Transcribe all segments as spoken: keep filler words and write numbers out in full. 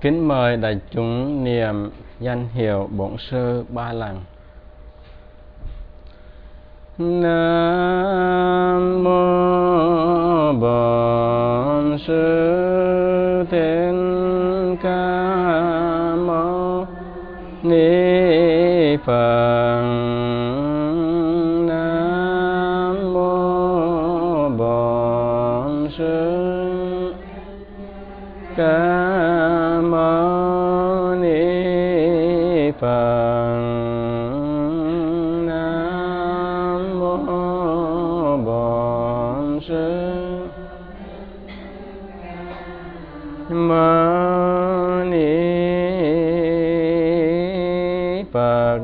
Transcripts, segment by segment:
Kính mời đại chúng niệm danh hiệu Bổn Sư ba lần. Nam mô Bổn Sư Thích Ca Mâu Ni Phật. Nam mô Bổn Sư Ca Mâu Ni Phật. Nam mô Bổn Sư Mâu Ni Phật.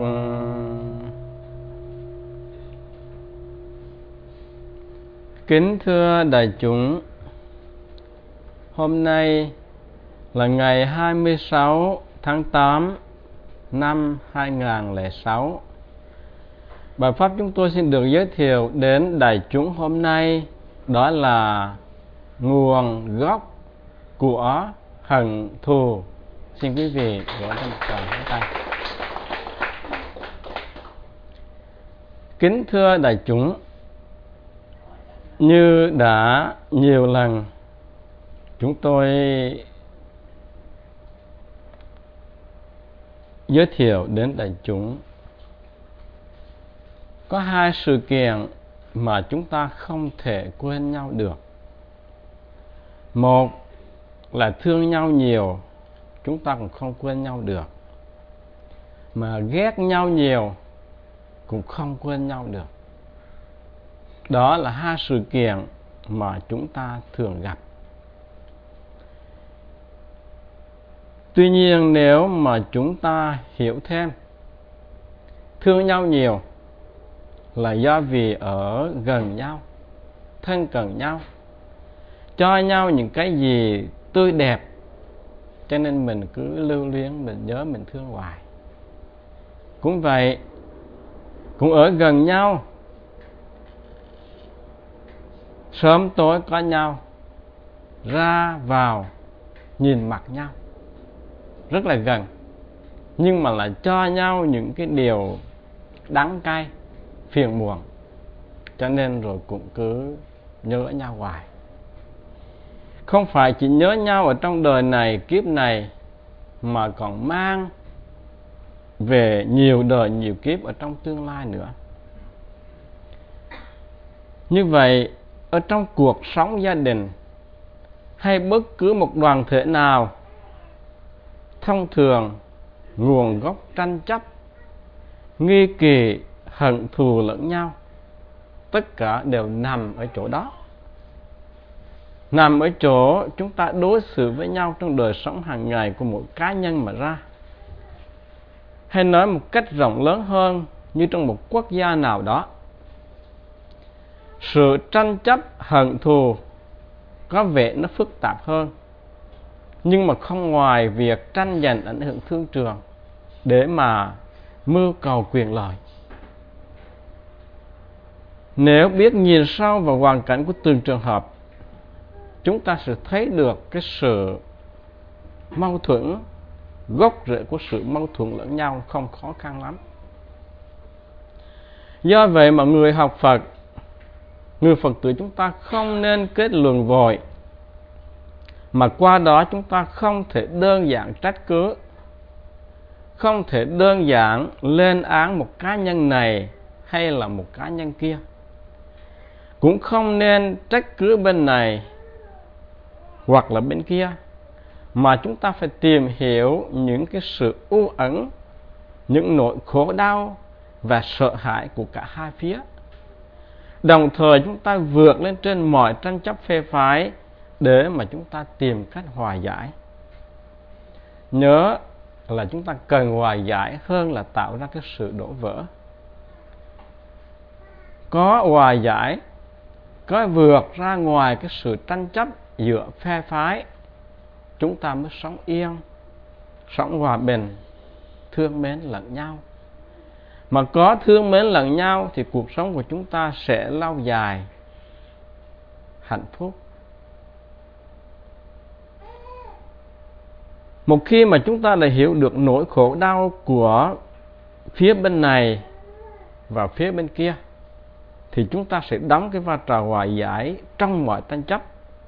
Kính thưa đại chúng, hôm nay là ngày hai mươi sáu tháng tám năm hai nghìn không trăm lẻ sáu. Bài pháp chúng tôi xin được giới thiệu đến đại chúng hôm nay đó là nguồn gốc của hận thù. Xin quý vị gõ cho một tràng pháo tay. Kính thưa đại chúng, như đã nhiều lần chúng tôi giới thiệu đến đại chúng, có hai sự kiện mà chúng ta không thể quên nhau được. Một là thương nhau nhiều, chúng ta cũng không quên nhau được. Mà ghét nhau nhiều cũng không quên nhau được. Đó là hai sự kiện mà chúng ta thường gặp. Tuy nhiên nếu mà chúng ta hiểu thêm, thương nhau nhiều là do vì ở gần nhau, thân cận nhau, cho nhau những cái gì tươi đẹp, cho nên mình cứ lưu luyến, mình nhớ, mình thương hoài. Cũng vậy, cũng ở gần nhau, sớm tối có nhau, ra vào nhìn mặt nhau rất là gần, nhưng mà lại cho nhau những cái điều đắng cay, phiền muộn, cho nên rồi cũng cứ nhớ nhau hoài. Không phải chỉ nhớ nhau ở trong đời này, kiếp này, mà còn mang về nhiều đời, nhiều kiếp ở trong tương lai nữa. Như vậy, ở trong cuộc sống gia đình hay bất cứ một đoàn thể nào, thông thường nguồn gốc tranh chấp, nghi kỵ, hận thù lẫn nhau, tất cả đều nằm ở chỗ đó. Nằm ở chỗ chúng ta đối xử với nhau trong đời sống hàng ngày của một cá nhân mà ra. Hay nói một cách rộng lớn hơn, như trong một quốc gia nào đó, sự tranh chấp hận thù có vẻ nó phức tạp hơn, nhưng mà không ngoài việc tranh giành ảnh hưởng thương trường để mà mưu cầu quyền lợi. Nếu biết nhìn sâu vào hoàn cảnh của từng trường hợp, chúng ta sẽ thấy được cái sự mâu thuẫn, gốc rễ của sự mâu thuẫn lẫn nhau không khó khăn lắm. Do vậy mà người học Phật, người Phật tử chúng ta không nên kết luận vội, mà qua đó chúng ta không thể đơn giản trách cứ, không thể đơn giản lên án một cá nhân này hay là một cá nhân kia. Cũng không nên trách cứ bên này hoặc là bên kia, mà chúng ta phải tìm hiểu những cái sự u ẩn, những nỗi khổ đau và sợ hãi của cả hai phía. Đồng thời chúng ta vượt lên trên mọi tranh chấp phe phái để mà chúng ta tìm cách hòa giải. Nhớ là chúng ta cần hòa giải hơn là tạo ra cái sự đổ vỡ. Có hòa giải, có vượt ra ngoài cái sự tranh chấp giữa phe phái, chúng ta mới sống yên, sống hòa bình, thương mến lẫn nhau. Mà có thương mến lẫn nhau thì cuộc sống của chúng ta sẽ lâu dài, hạnh phúc. Một khi mà chúng ta đã hiểu được nỗi khổ đau của phía bên này và phía bên kia, thì chúng ta sẽ đóng cái vai trò hòa giải trong mọi tranh chấp.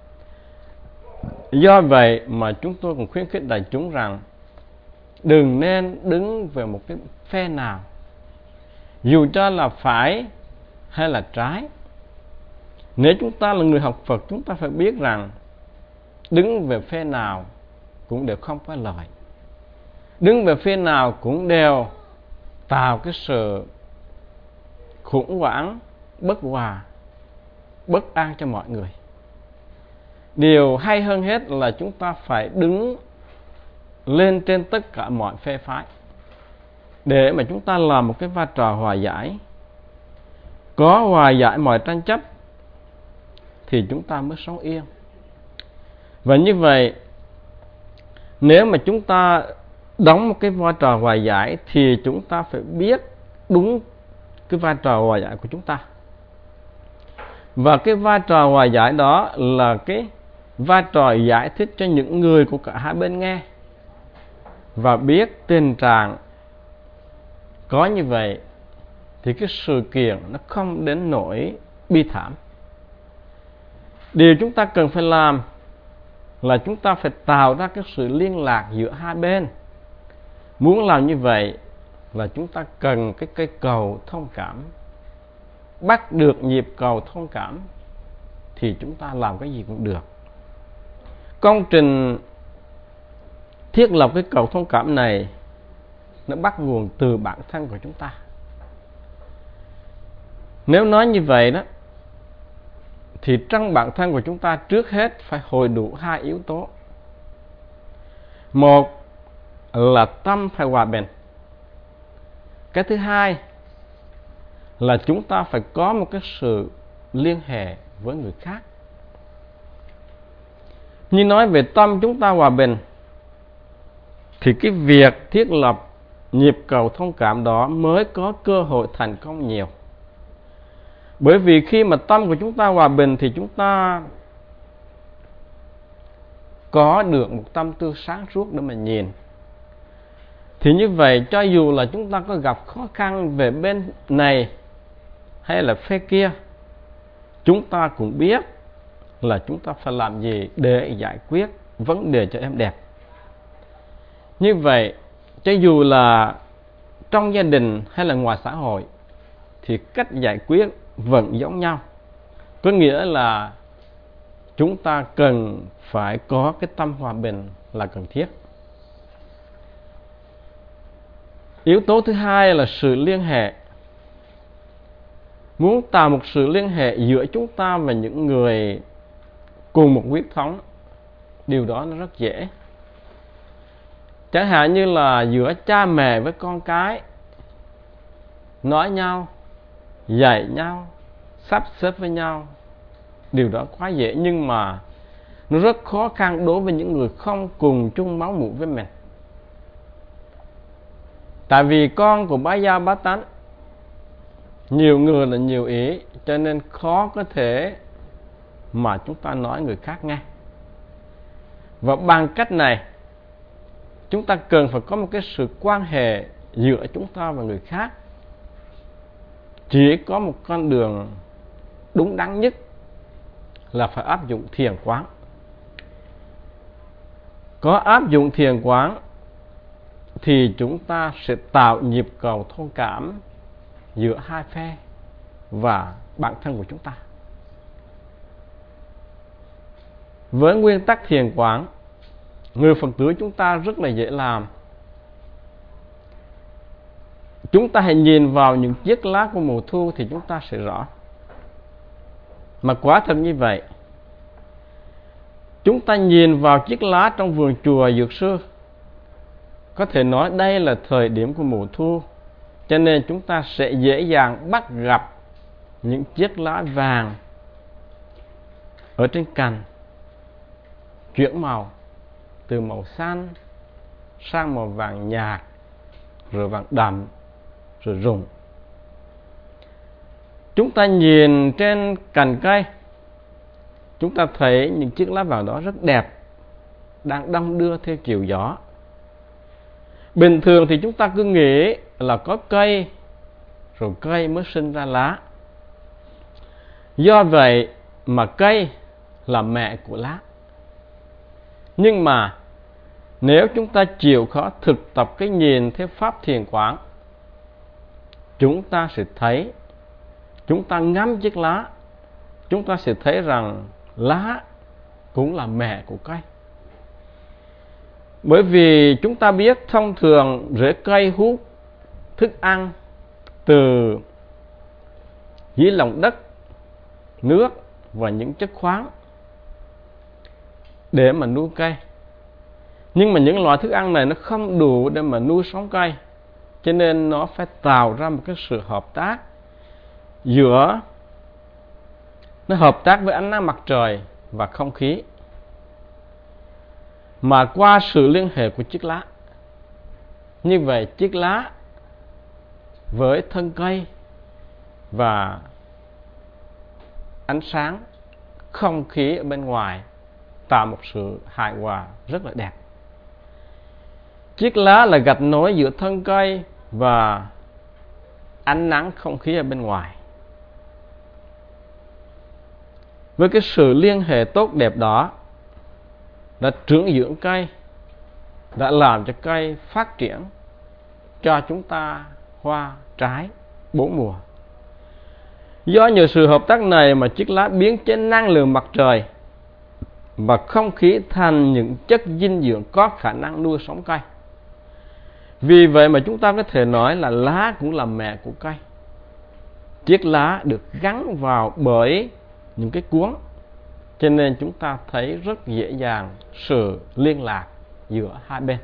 Do vậy mà chúng tôi cũng khuyến khích đại chúng rằng đừng nên đứng về một cái phe nào, dù cho là phải hay là trái. Nếu chúng ta là người học Phật, chúng ta phải biết rằng đứng về phe nào cũng đều không có lợi, đứng về phe nào cũng đều tạo cái sự khủng hoảng, bất hòa, bất an cho mọi người. Điều hay hơn hết là chúng ta phải đứng lên trên tất cả mọi phe phái để mà chúng ta làm một cái vai trò hòa giải. Có hòa giải mọi tranh chấp thì chúng ta mới sống yên. Và như vậy, nếu mà chúng ta đóng một cái vai trò hòa giải thì chúng ta phải biết đúng cái vai trò hòa giải của chúng ta. Và cái vai trò hòa giải đó là cái vai trò giải thích cho những người của cả hai bên nghe, và biết tình trạng có như vậy thì cái sự kiện nó không đến nỗi bi thảm. Điều chúng ta cần phải làm là chúng ta phải tạo ra cái sự liên lạc giữa hai bên. Muốn làm như vậy là chúng ta cần cái cây cầu thông cảm. Bắt được nhịp cầu thông cảm thì chúng ta làm cái gì cũng được. Công trình thiết lập cái cầu thông cảm này nó bắt nguồn từ bản thân của chúng ta. Nếu nói như vậy đó, thì trong bản thân của chúng ta trước hết phải hội đủ hai yếu tố. Một là tâm phải hòa bình. Cái thứ hai là chúng ta phải có một cái sự liên hệ với người khác. Như nói về tâm chúng ta hòa bình, thì cái việc thiết lập nhịp cầu thông cảm đó mới có cơ hội thành công nhiều. Bởi vì khi mà tâm của chúng ta hòa bình thì chúng ta có được một tâm tư sáng suốt để mà nhìn. Thì như vậy, cho dù là chúng ta có gặp khó khăn về bên này hay là phe kia, chúng ta cũng biết là chúng ta phải làm gì để giải quyết vấn đề cho em đẹp. Như vậy, cho dù là trong gia đình hay là ngoài xã hội thì cách giải quyết vẫn giống nhau. Có nghĩa là chúng ta cần phải có cái tâm hòa bình là cần thiết. Yếu tố thứ hai là sự liên hệ. Muốn tạo một sự liên hệ giữa chúng ta và những người cùng một huyết thống, điều đó nó rất dễ. Chẳng hạn như là giữa cha mẹ với con cái, nói nhau, dạy nhau, sắp xếp với nhau, điều đó quá dễ. Nhưng mà nó rất khó khăn đối với những người không cùng chung máu mủ với mình. Tại vì con của bá gia bá tánh, nhiều người là nhiều ý, cho nên khó có thể mà chúng ta nói người khác nghe. Và bằng cách này, chúng ta cần phải có một cái sự quan hệ giữa chúng ta và người khác. Chỉ có một con đường đúng đắn nhất là phải áp dụng thiền quán. Có áp dụng thiền quán thì chúng ta sẽ tạo nhịp cầu thông cảm giữa hai phe và bản thân của chúng ta. Với nguyên tắc thiền quán, người Phật tử chúng ta rất là dễ làm. Chúng ta hãy nhìn vào những chiếc lá của mùa thu thì chúng ta sẽ rõ. Mà quả thật như vậy, chúng ta nhìn vào chiếc lá trong vườn chùa Dược Sư, có thể nói đây là thời điểm của mùa thu, cho nên chúng ta sẽ dễ dàng bắt gặp những chiếc lá vàng ở trên cành chuyển màu từ màu xanh sang màu vàng nhạt, rồi vàng đậm, rồi rụng. Chúng ta nhìn trên cành cây, chúng ta thấy những chiếc lá vàng đó rất đẹp. đang đong đưa theo chiều gió. Bình thường thì chúng ta cứ nghĩ là có cây, rồi cây mới sinh ra lá. Do vậy mà cây là mẹ của lá. Nhưng mà nếu chúng ta chịu khó thực tập cái nhìn theo pháp thiền quán, chúng ta sẽ thấy, chúng ta ngắm chiếc lá, chúng ta sẽ thấy rằng lá cũng là mẹ của cây. Bởi vì chúng ta biết thông thường rễ cây hút thức ăn từ dưới lòng đất, nước và những chất khoáng để mà nuôi cây. Nhưng mà những loại thức ăn này nó không đủ để mà nuôi sống cây, cho nên nó phải tạo ra một cái sự hợp tác giữa, nó hợp tác với ánh nắng mặt trời và không khí, mà qua sự liên hệ của chiếc lá. Như vậy chiếc lá với thân cây và ánh sáng, không khí ở bên ngoài tạo một sự hài hòa rất là đẹp. Chiếc lá là gạch nối giữa thân cây và ánh nắng không khí ở bên ngoài. Với cái sự liên hệ tốt đẹp đó đã trưởng dưỡng cây, đã làm cho cây phát triển, cho chúng ta hoa, trái, bốn mùa. Do nhờ sự hợp tác này mà chiếc lá biến trên năng lượng mặt trời và không khí thành những chất dinh dưỡng có khả năng nuôi sống cây. Vì vậy mà chúng ta có thể nói là lá cũng là mẹ của cây. Chiếc lá được gắn vào bởi những cái cuống, cho nên chúng ta thấy rất dễ dàng sự liên lạc giữa hai bên.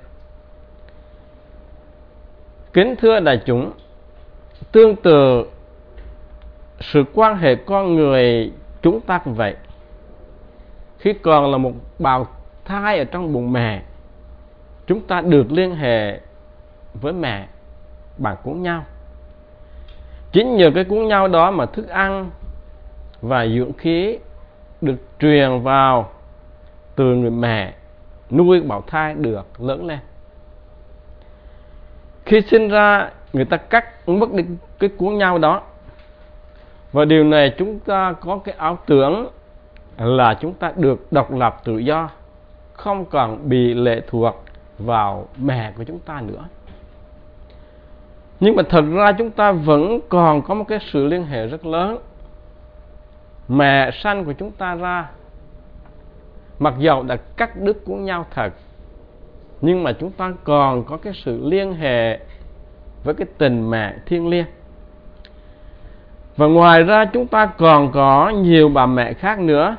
Kính thưa đại chúng, tương tự sự quan hệ con người chúng ta cũng vậy. Khi còn là một bào thai ở trong bụng mẹ, chúng ta được liên hệ với mẹ bằng cuốn nhau. Chính nhờ cái cuốn nhau đó mà thức ăn và dưỡng khí được truyền vào từ người mẹ, nuôi bào thai được lớn lên. Khi sinh ra, người ta cắt mất đi cái cuốn nhau đó, và điều này chúng ta có cái ảo tưởng là chúng ta được độc lập tự do, không còn bị lệ thuộc vào mẹ của chúng ta nữa. Nhưng mà thật ra chúng ta vẫn còn có một cái sự liên hệ rất lớn. Mẹ sanh của chúng ta ra, mặc dầu đã cắt đứt cuốn nhau thật, nhưng mà chúng ta còn có cái sự liên hệ với cái tình mẹ thiêng liêng. Và ngoài ra chúng ta còn có nhiều bà mẹ khác nữa.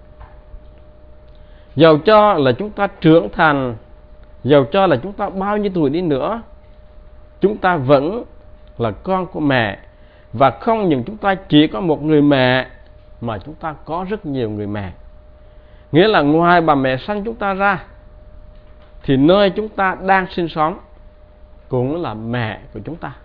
Dầu cho là chúng ta trưởng thành, dầu cho là chúng ta bao nhiêu tuổi đi nữa, chúng ta vẫn là con của mẹ. Và không những chúng ta chỉ có một người mẹ, mà chúng ta có rất nhiều người mẹ. Nghĩa là ngoài bà mẹ sanh chúng ta ra, thì nơi chúng ta đang sinh sống cũng là mẹ của chúng ta.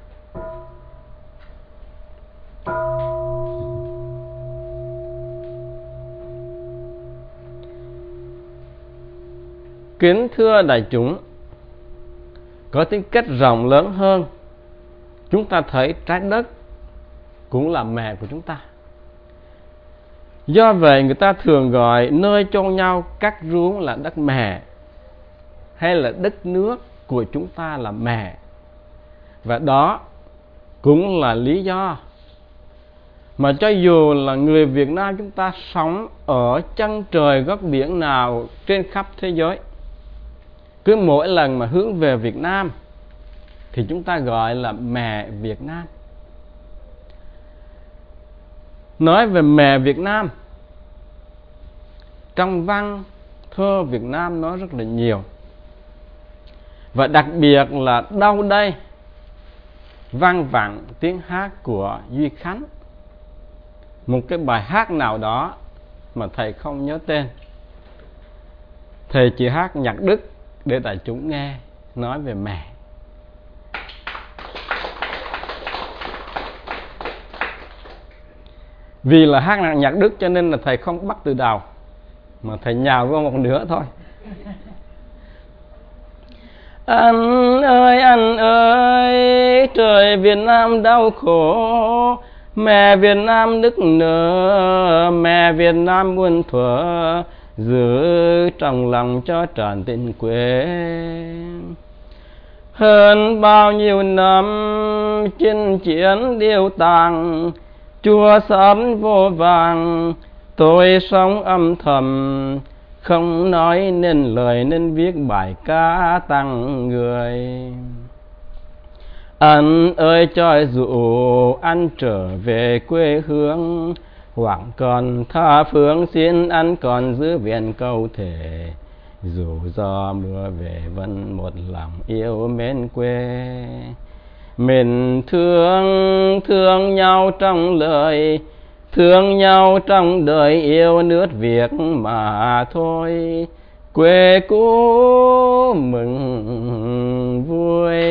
Kính thưa đại chúng, có tính cách rộng lớn hơn, chúng ta thấy trái đất cũng là mẹ của chúng ta. Do vậy người ta thường gọi nơi chôn nhau cắt ruống là đất mẹ, hay là đất nước của chúng ta là mẹ. Và đó cũng là lý do mà cho dù là người Việt Nam chúng ta sống ở chân trời góc biển nào trên khắp thế giới, cứ mỗi lần mà hướng về Việt Nam thì chúng ta gọi là mẹ Việt Nam. Nói về mẹ Việt Nam, trong văn thơ Việt Nam nói rất là nhiều. Và đặc biệt là đâu đây vang vẳng tiếng hát của Duy Khánh, một cái bài hát nào đó mà thầy không nhớ tên, thầy chỉ hát nhạc Đức để đại chúng nghe nói về mẹ. Vì là hát nhạc Đức cho nên là thầy không bắt từ đầu, mà thầy nhào vô một nửa thôi. Anh ơi anh ơi, trời Việt Nam đau khổ, mẹ Việt Nam nức nở, mẹ Việt Nam muôn thuở, giữ trong lòng cho tràn tình quê. Hơn bao nhiêu năm chinh chiến điêu tàng, chùa xóm vô vàng, tôi sống âm thầm, không nói nên lời nên viết bài ca tặng người. Anh ơi cho dù anh trở về quê hương, hoặc còn tha phương xin anh còn giữ vẹn câu thề, dù gió mưa về vẫn một lòng yêu mến quê. Mình thương thương nhau trong lời, thương nhau trong đời, yêu nước Việt mà thôi, quê cũ mừng vui.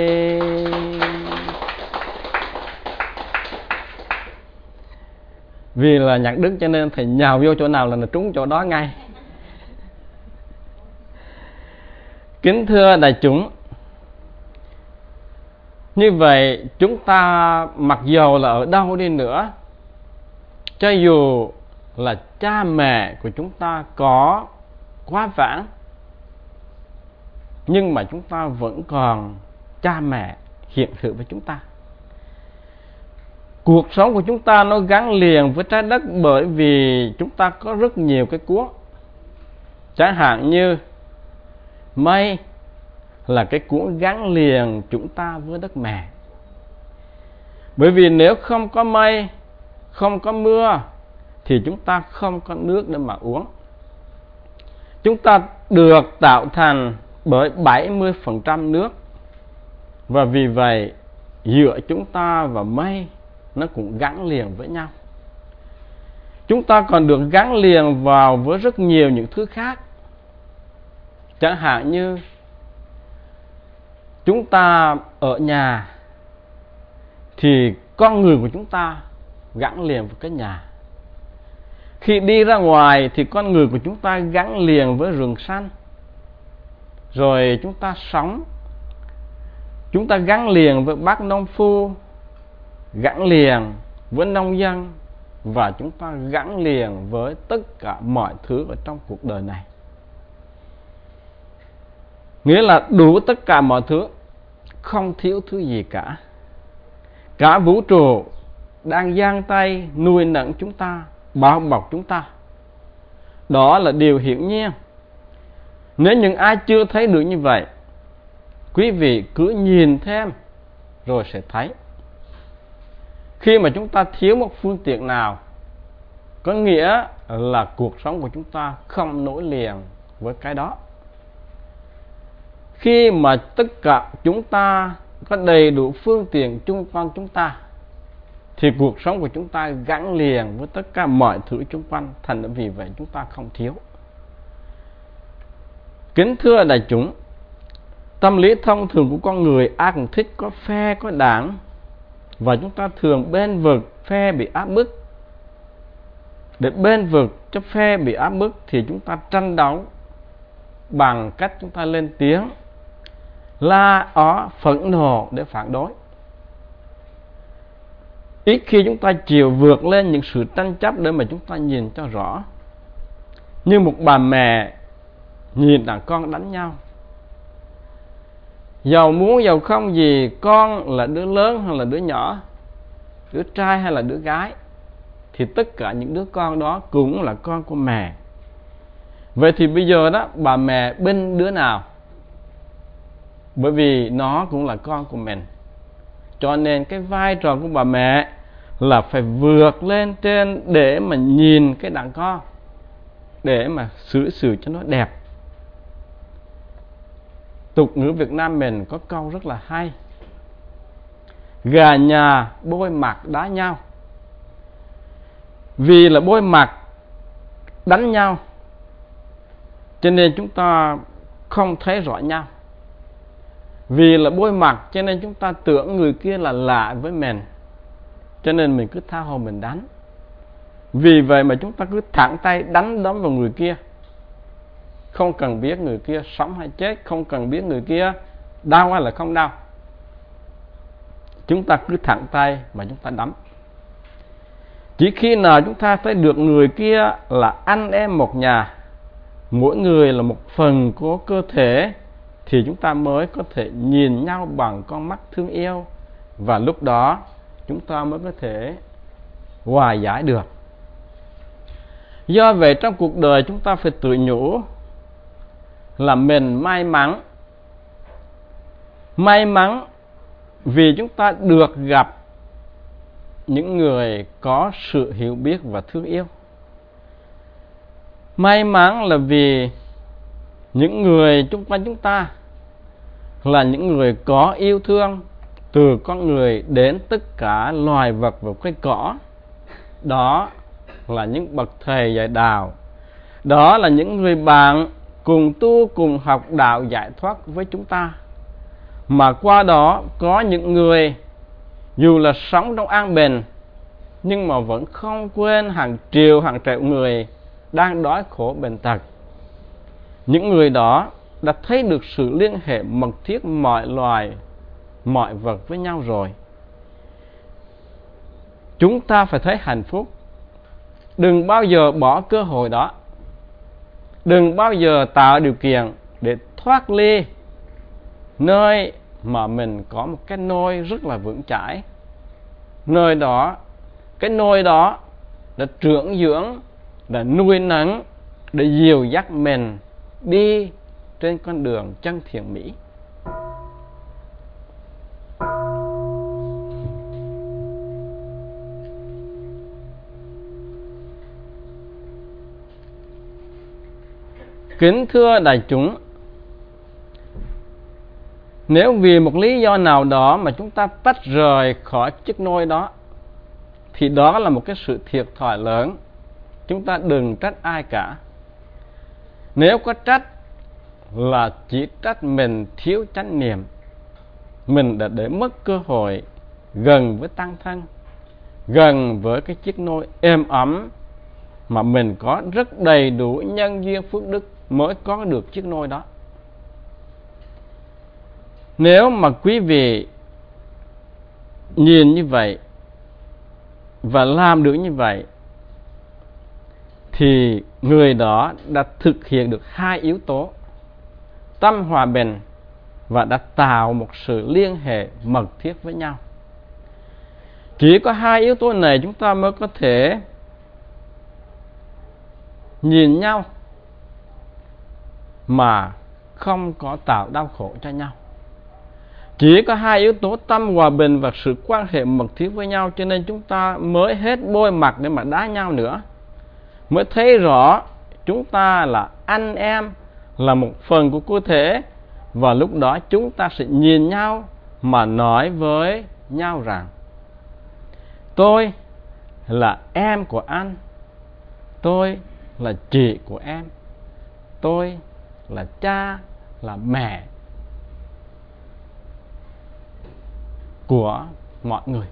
Vì là nhạc Đức cho nên thầy nhào vô chỗ nào là nó trúng chỗ đó ngay. Kính thưa đại chúng, như vậy chúng ta mặc dầu là ở đâu đi nữa, cho dù là cha mẹ của chúng ta có quá vãng, nhưng mà chúng ta vẫn còn cha mẹ hiện hữu với chúng ta. Cuộc sống của chúng ta nó gắn liền với trái đất bởi vì chúng ta có rất nhiều cái cuốn. Chẳng hạn như mây là cái cuốn gắn liền chúng ta với đất mẹ. Bởi vì nếu không có mây, không có mưa thì chúng ta không có nước để mà uống. Chúng ta được tạo thành bởi bảy mươi phần trăm nước, và vì vậy giữa chúng ta và mây nó cũng gắn liền với nhau. Chúng ta còn được gắn liền vào với rất nhiều những thứ khác. Chẳng hạn như chúng ta ở nhà thì con người của chúng ta gắn liền với cái nhà. Khi đi ra ngoài thì con người của chúng ta gắn liền với rừng xanh. Rồi chúng ta sống, chúng ta gắn liền với bác nông phu, gắn liền với nông dân, và chúng ta gắn liền với tất cả mọi thứ ở trong cuộc đời này. Nghĩa là đủ tất cả mọi thứ, không thiếu thứ gì cả. Cả vũ trụ đang giang tay nuôi nấng chúng ta, bao bọc chúng ta. Đó là điều hiển nhiên. Nếu những ai chưa thấy được như vậy, quý vị cứ nhìn thêm rồi sẽ thấy. Khi mà chúng ta thiếu một phương tiện nào, có nghĩa là cuộc sống của chúng ta không nối liền với cái đó. Khi mà tất cả chúng ta có đầy đủ phương tiện chung quanh chúng ta, thì cuộc sống của chúng ta gắn liền với tất cả mọi thứ xung quanh, thành vì vậy chúng ta không thiếu. Kính thưa đại chúng, tâm lý thông thường của con người ai cũng thích có phe có đảng, và chúng ta thường bên vực phe bị áp bức. Để bên vực cho phe bị áp bức thì chúng ta tranh đấu bằng cách chúng ta lên tiếng, la ó, phẫn nộ để phản đối. Ít khi chúng ta chịu vượt lên những sự tranh chấp để mà chúng ta nhìn cho rõ. Như một bà mẹ nhìn đàn con đánh nhau, dầu muốn dầu không gì, con là đứa lớn hay là đứa nhỏ, đứa trai hay là đứa gái, thì tất cả những đứa con đó cũng là con của mẹ. Vậy thì bây giờ đó, bà mẹ bên đứa nào? Bởi vì nó cũng là con của mình. Cho nên cái vai trò của bà mẹ là phải vượt lên trên để mà nhìn cái đàn con, để mà xử xử cho nó đẹp. Tục ngữ Việt Nam mình có câu rất là hay: gà nhà bôi mặt đá nhau. Vì là bôi mặt đánh nhau cho nên chúng ta không thấy rõ nhau. Vì là bôi mặt cho nên chúng ta tưởng người kia là lạ với mình, cho nên mình cứ tha hồ mình đánh. Vì vậy mà chúng ta cứ thẳng tay đánh đấm vào người kia, không cần biết người kia sống hay chết, không cần biết người kia Đau hay là không đau, chúng ta cứ thẳng tay mà chúng ta đấm. Chỉ khi nào chúng ta thấy được người kia là anh em một nhà, mỗi người là một phần của cơ thể, thì chúng ta mới có thể nhìn nhau bằng con mắt thương yêu, và lúc đó chúng ta mới có thể hòa giải được. Do vậy trong cuộc đời chúng ta phải tự nhủ là mình may mắn. May mắn vì chúng ta được gặp những người có sự hiểu biết và thương yêu. May mắn là vì những người xung quanh chúng ta là những người có yêu thương, từ con người đến tất cả loài vật và cây cỏ. Đó là những bậc thầy dạy đạo. Đó là những người bạn cùng tu cùng học đạo giải thoát với chúng ta. Mà qua đó có những người dù là sống trong an bình, nhưng mà vẫn không quên hàng triệu hàng triệu người đang đói khổ bệnh tật. Những người đó đã thấy được sự liên hệ mật thiết mọi loài, mọi vật với nhau rồi. Chúng ta phải thấy hạnh phúc. Đừng bao giờ bỏ cơ hội đó. Đừng bao giờ tạo điều kiện để thoát ly nơi mà mình có một cái nôi rất là vững chãi. Nơi đó, cái nôi đó đã trưởng dưỡng, đã nuôi nấng, để dìu dắt mình đi trên con đường chân thiện mỹ. Kính thưa đại chúng, nếu vì một lý do nào đó mà chúng ta tách rời khỏi chiếc nôi đó, thì đó là một cái sự thiệt thòi lớn. Chúng ta đừng trách ai cả. Nếu có trách là chỉ trách mình thiếu chánh niệm. Mình đã để mất cơ hội gần với tăng thân, gần với cái chiếc nôi êm ấm mà mình có rất đầy đủ nhân duyên phước đức mới có được chiếc nôi đó. Nếu mà quý vị nhìn như vậy và làm được như vậy, thì người đó đã thực hiện được hai yếu tố: tâm hòa bình, và đã tạo một sự liên hệ mật thiết với nhau. Chỉ có hai yếu tố này chúng ta mới có thể nhìn nhau mà không có tạo đau khổ cho nhau. Chỉ có hai yếu tố tâm hòa bình và sự quan hệ mật thiết với nhau, cho nên chúng ta mới hết bôi mặt để mà đá nhau nữa. Mới thấy rõ chúng ta là anh em, là một phần của cơ thể, và lúc đó chúng ta sẽ nhìn nhau mà nói với nhau rằng: tôi là em của anh, tôi là chị của em, tôi là cha, là mẹ của mọi người.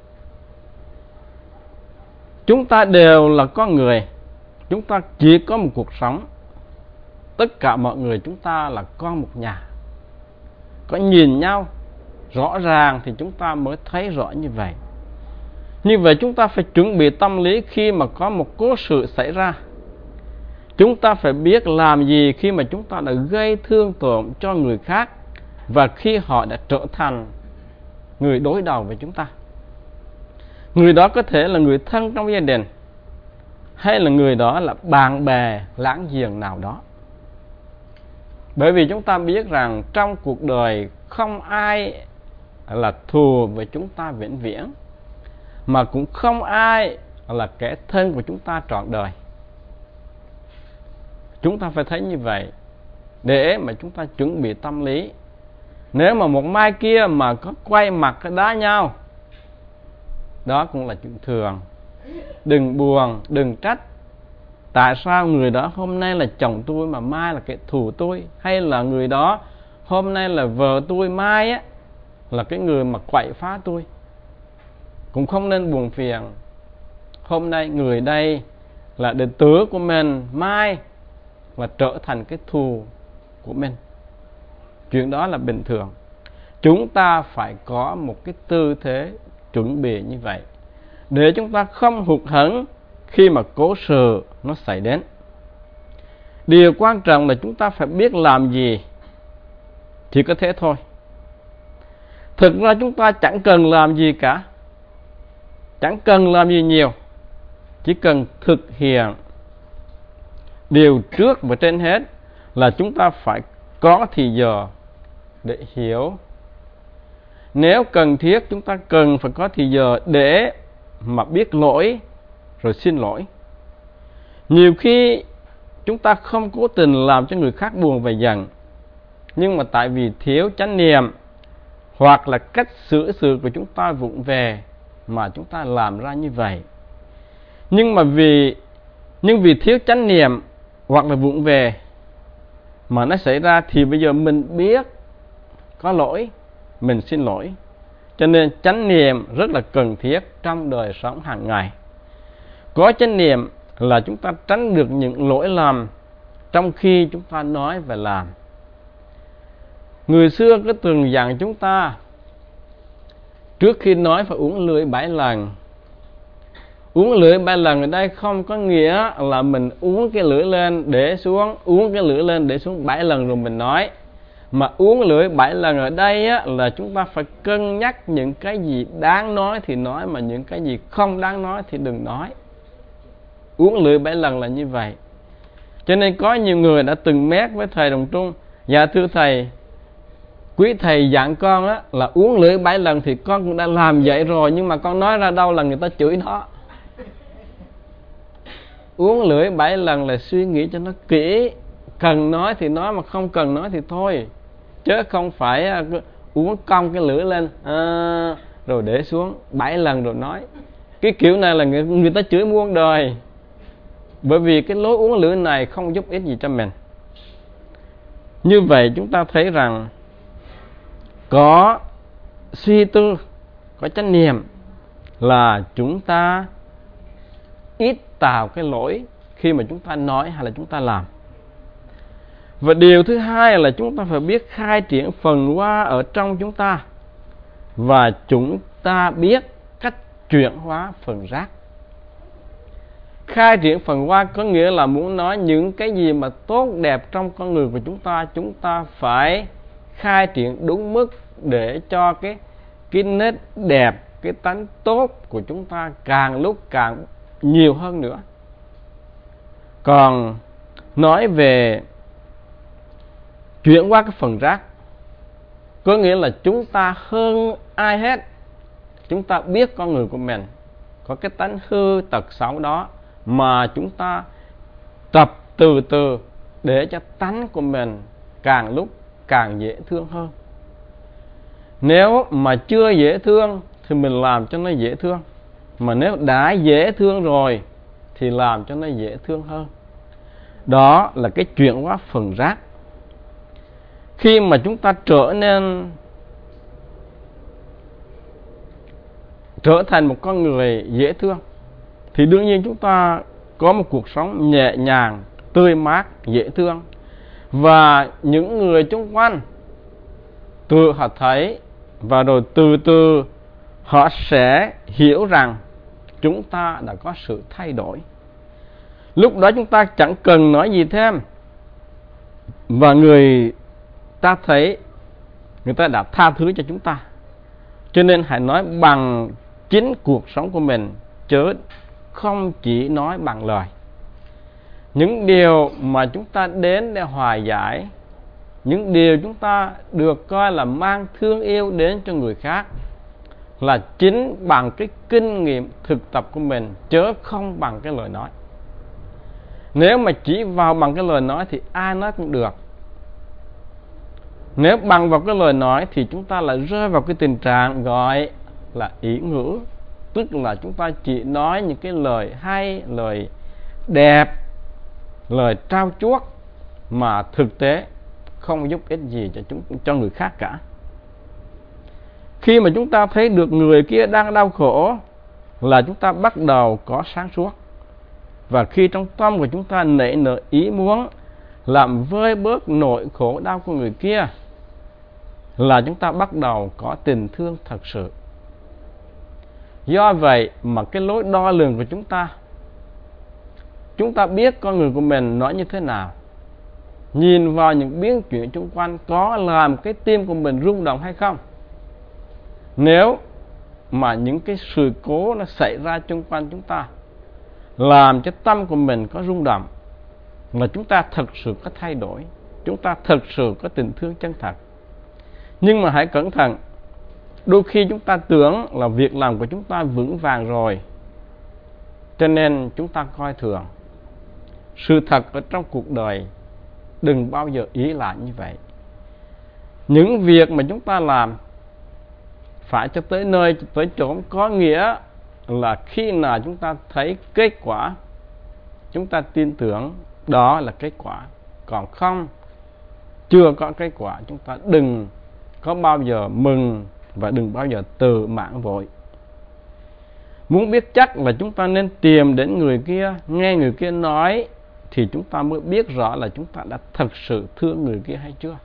Chúng ta đều là con người, chúng ta chỉ có một cuộc sống. Tất cả mọi người chúng ta là con một nhà. Có nhìn nhau rõ ràng thì chúng ta mới thấy rõ như vậy. Như vậy chúng ta phải chuẩn bị tâm lý khi mà có một cố sự xảy ra. Chúng ta phải biết làm gì khi mà chúng ta đã gây thương tổn cho người khác, và khi họ đã trở thành người đối đầu với chúng ta. Người đó có thể là người thân trong gia đình, hay là người đó là bạn bè láng giềng nào đó. Bởi vì chúng ta biết rằng trong cuộc đời không ai là thù với chúng ta vĩnh viễn, mà cũng không ai là kẻ thân của chúng ta trọn đời. Chúng ta phải thấy như vậy để mà chúng ta chuẩn bị tâm lý. Nếu mà một mai kia mà có quay mặt cái đá nhau, đó cũng là chuyện thường. Đừng buồn, đừng trách. Tại sao người đó hôm nay là chồng tôi mà mai là kẻ thù tôi? Hay là người đó hôm nay là vợ tôi, mai á là cái người mà quậy phá tôi? Cũng không nên buồn phiền. Hôm nay người đây là đệ tử của mình, mai là trở thành cái thù của mình. Chuyện đó là bình thường. chúng ta phải có một cái tư thế chuẩn bị như vậy, để chúng ta không hụt hẫng khi mà cố sự nó xảy đến. Điều quan trọng là chúng ta phải biết làm gì, chỉ có thế thôi. Thực ra chúng ta chẳng cần làm gì cả, chẳng cần làm gì nhiều, chỉ cần thực hiện. Điều trước và trên hết là chúng ta phải có thì giờ để hiểu. Nếu cần thiết, chúng ta cần phải có thì giờ để mà biết lỗi rồi xin lỗi. Nhiều khi chúng ta không cố tình làm cho người khác buồn và giận, nhưng mà tại vì thiếu chánh niệm hoặc là cách xử sự của chúng ta vụng về mà chúng ta làm ra như vậy. Nhưng mà vì nhưng vì thiếu chánh niệm hoặc là vụng về mà nó xảy ra, thì bây giờ mình biết có lỗi, mình xin lỗi. Cho nên chánh niệm rất là cần thiết trong đời sống hàng ngày. Có chánh niệm là chúng ta tránh được những lỗi lầm trong khi chúng ta nói và làm. Người xưa có từng dặn chúng ta trước khi nói phải uống lưỡi bảy lần. Uống lưỡi bảy lần ở đây không có nghĩa là mình uống cái lưỡi lên để xuống, uống cái lưỡi lên để xuống bảy lần rồi mình nói. Mà uống lưỡi bảy lần ở đây á, là chúng ta phải cân nhắc những cái gì đáng nói thì nói, mà những cái gì không đáng nói thì đừng nói. Uống lưỡi bảy lần là như vậy. Cho nên có nhiều người đã từng mét với thầy Đồng Trung: dạ thưa thầy, quý thầy dặn con á, là uống lưỡi bảy lần thì con cũng đã làm vậy rồi, nhưng mà con nói ra đâu là người ta chửi đó. Uống lưỡi bảy lần là suy nghĩ cho nó kỹ, cần nói thì nói, mà không cần nói thì thôi. Chứ không phải uống cong cái lưỡi lên à, rồi để xuống bảy lần rồi nói. Cái kiểu này là người, người ta chửi muôn đời. Bởi vì cái lối uống lưỡi này không giúp ích gì cho mình. Như vậy chúng ta thấy rằng có suy tư, có chánh niệm là chúng ta ít tạo cái lỗi khi mà chúng ta nói hay là chúng ta làm. Và điều thứ hai là chúng ta phải biết khai triển phần hoa ở trong chúng ta, và chúng ta biết cách chuyển hóa phần rác. Khai triển phần hoa có nghĩa là muốn nói những cái gì mà tốt đẹp trong con người của chúng ta, chúng ta phải khai triển đúng mức để cho cái, cái nét đẹp, cái tánh tốt của chúng ta càng lúc càng nhiều hơn nữa. Còn nói về chuyển qua cái phần rác, có nghĩa là chúng ta hơn ai hết, chúng ta biết con người của mình có cái tánh hư tật xấu đó, mà chúng ta tập từ từ để cho tánh của mình càng lúc càng dễ thương hơn. Nếu mà chưa dễ thương thì mình làm cho nó dễ thương, mà nếu đã dễ thương rồi thì làm cho nó dễ thương hơn. Đó là cái chuyển hóa phần rác. Khi mà chúng ta trở nên trở thành một con người dễ thương thì đương nhiên chúng ta có một cuộc sống nhẹ nhàng, tươi mát, dễ thương. Và những người xung quanh từ họ thấy, và rồi từ từ họ sẽ hiểu rằng chúng ta đã có sự thay đổi. Lúc đó chúng ta chẳng cần nói gì thêm, và người ta thấy người ta đã tha thứ cho chúng ta. Cho nên hãy nói bằng chính cuộc sống của mình, chứ không chỉ nói bằng lời. Những điều mà chúng ta đến để hòa giải, những điều chúng ta được coi là mang thương yêu đến cho người khác, là chính bằng cái kinh nghiệm thực tập của mình, chứ không bằng cái lời nói. Nếu mà chỉ vào bằng cái lời nói thì ai nói cũng được. Nếu bằng vào cái lời nói thì chúng ta lại rơi vào cái tình trạng gọi là ỷ ngữ. Tức là chúng ta chỉ nói những cái lời hay, lời đẹp, lời trao chuốt, mà thực tế không giúp ích gì cho, chúng, cho người khác cả. Khi mà chúng ta thấy được người kia đang đau khổ là chúng ta bắt đầu có sáng suốt. Và khi trong tâm của chúng ta nảy nở ý muốn làm vơi bớt nỗi khổ đau của người kia, là chúng ta bắt đầu có tình thương thật sự. Do vậy mà cái lối đo lường của chúng ta, chúng ta biết con người của mình nó như thế nào. Nhìn vào những biến chuyển xung quanh có làm cái tim của mình rung động hay không? Nếu mà những cái sự cố nó xảy ra xung quanh chúng ta làm cho tâm của mình có rung động, là chúng ta thật sự có thay đổi, chúng ta thật sự có tình thương chân thật. Nhưng mà hãy cẩn thận, đôi khi chúng ta tưởng là việc làm của chúng ta vững vàng rồi, cho nên chúng ta coi thường. Sự thật ở trong cuộc đời đừng bao giờ ý lại như vậy. Những việc mà chúng ta làm phải cho tới nơi, tới chốn, có nghĩa là khi nào chúng ta thấy kết quả, chúng ta tin tưởng đó là kết quả. Còn không, chưa có kết quả, chúng ta đừng có bao giờ mừng và đừng bao giờ tự mãn vội. Muốn biết chắc là chúng ta nên tìm đến người kia, nghe người kia nói, thì chúng ta mới biết rõ là chúng ta đã thật sự thương người kia hay chưa.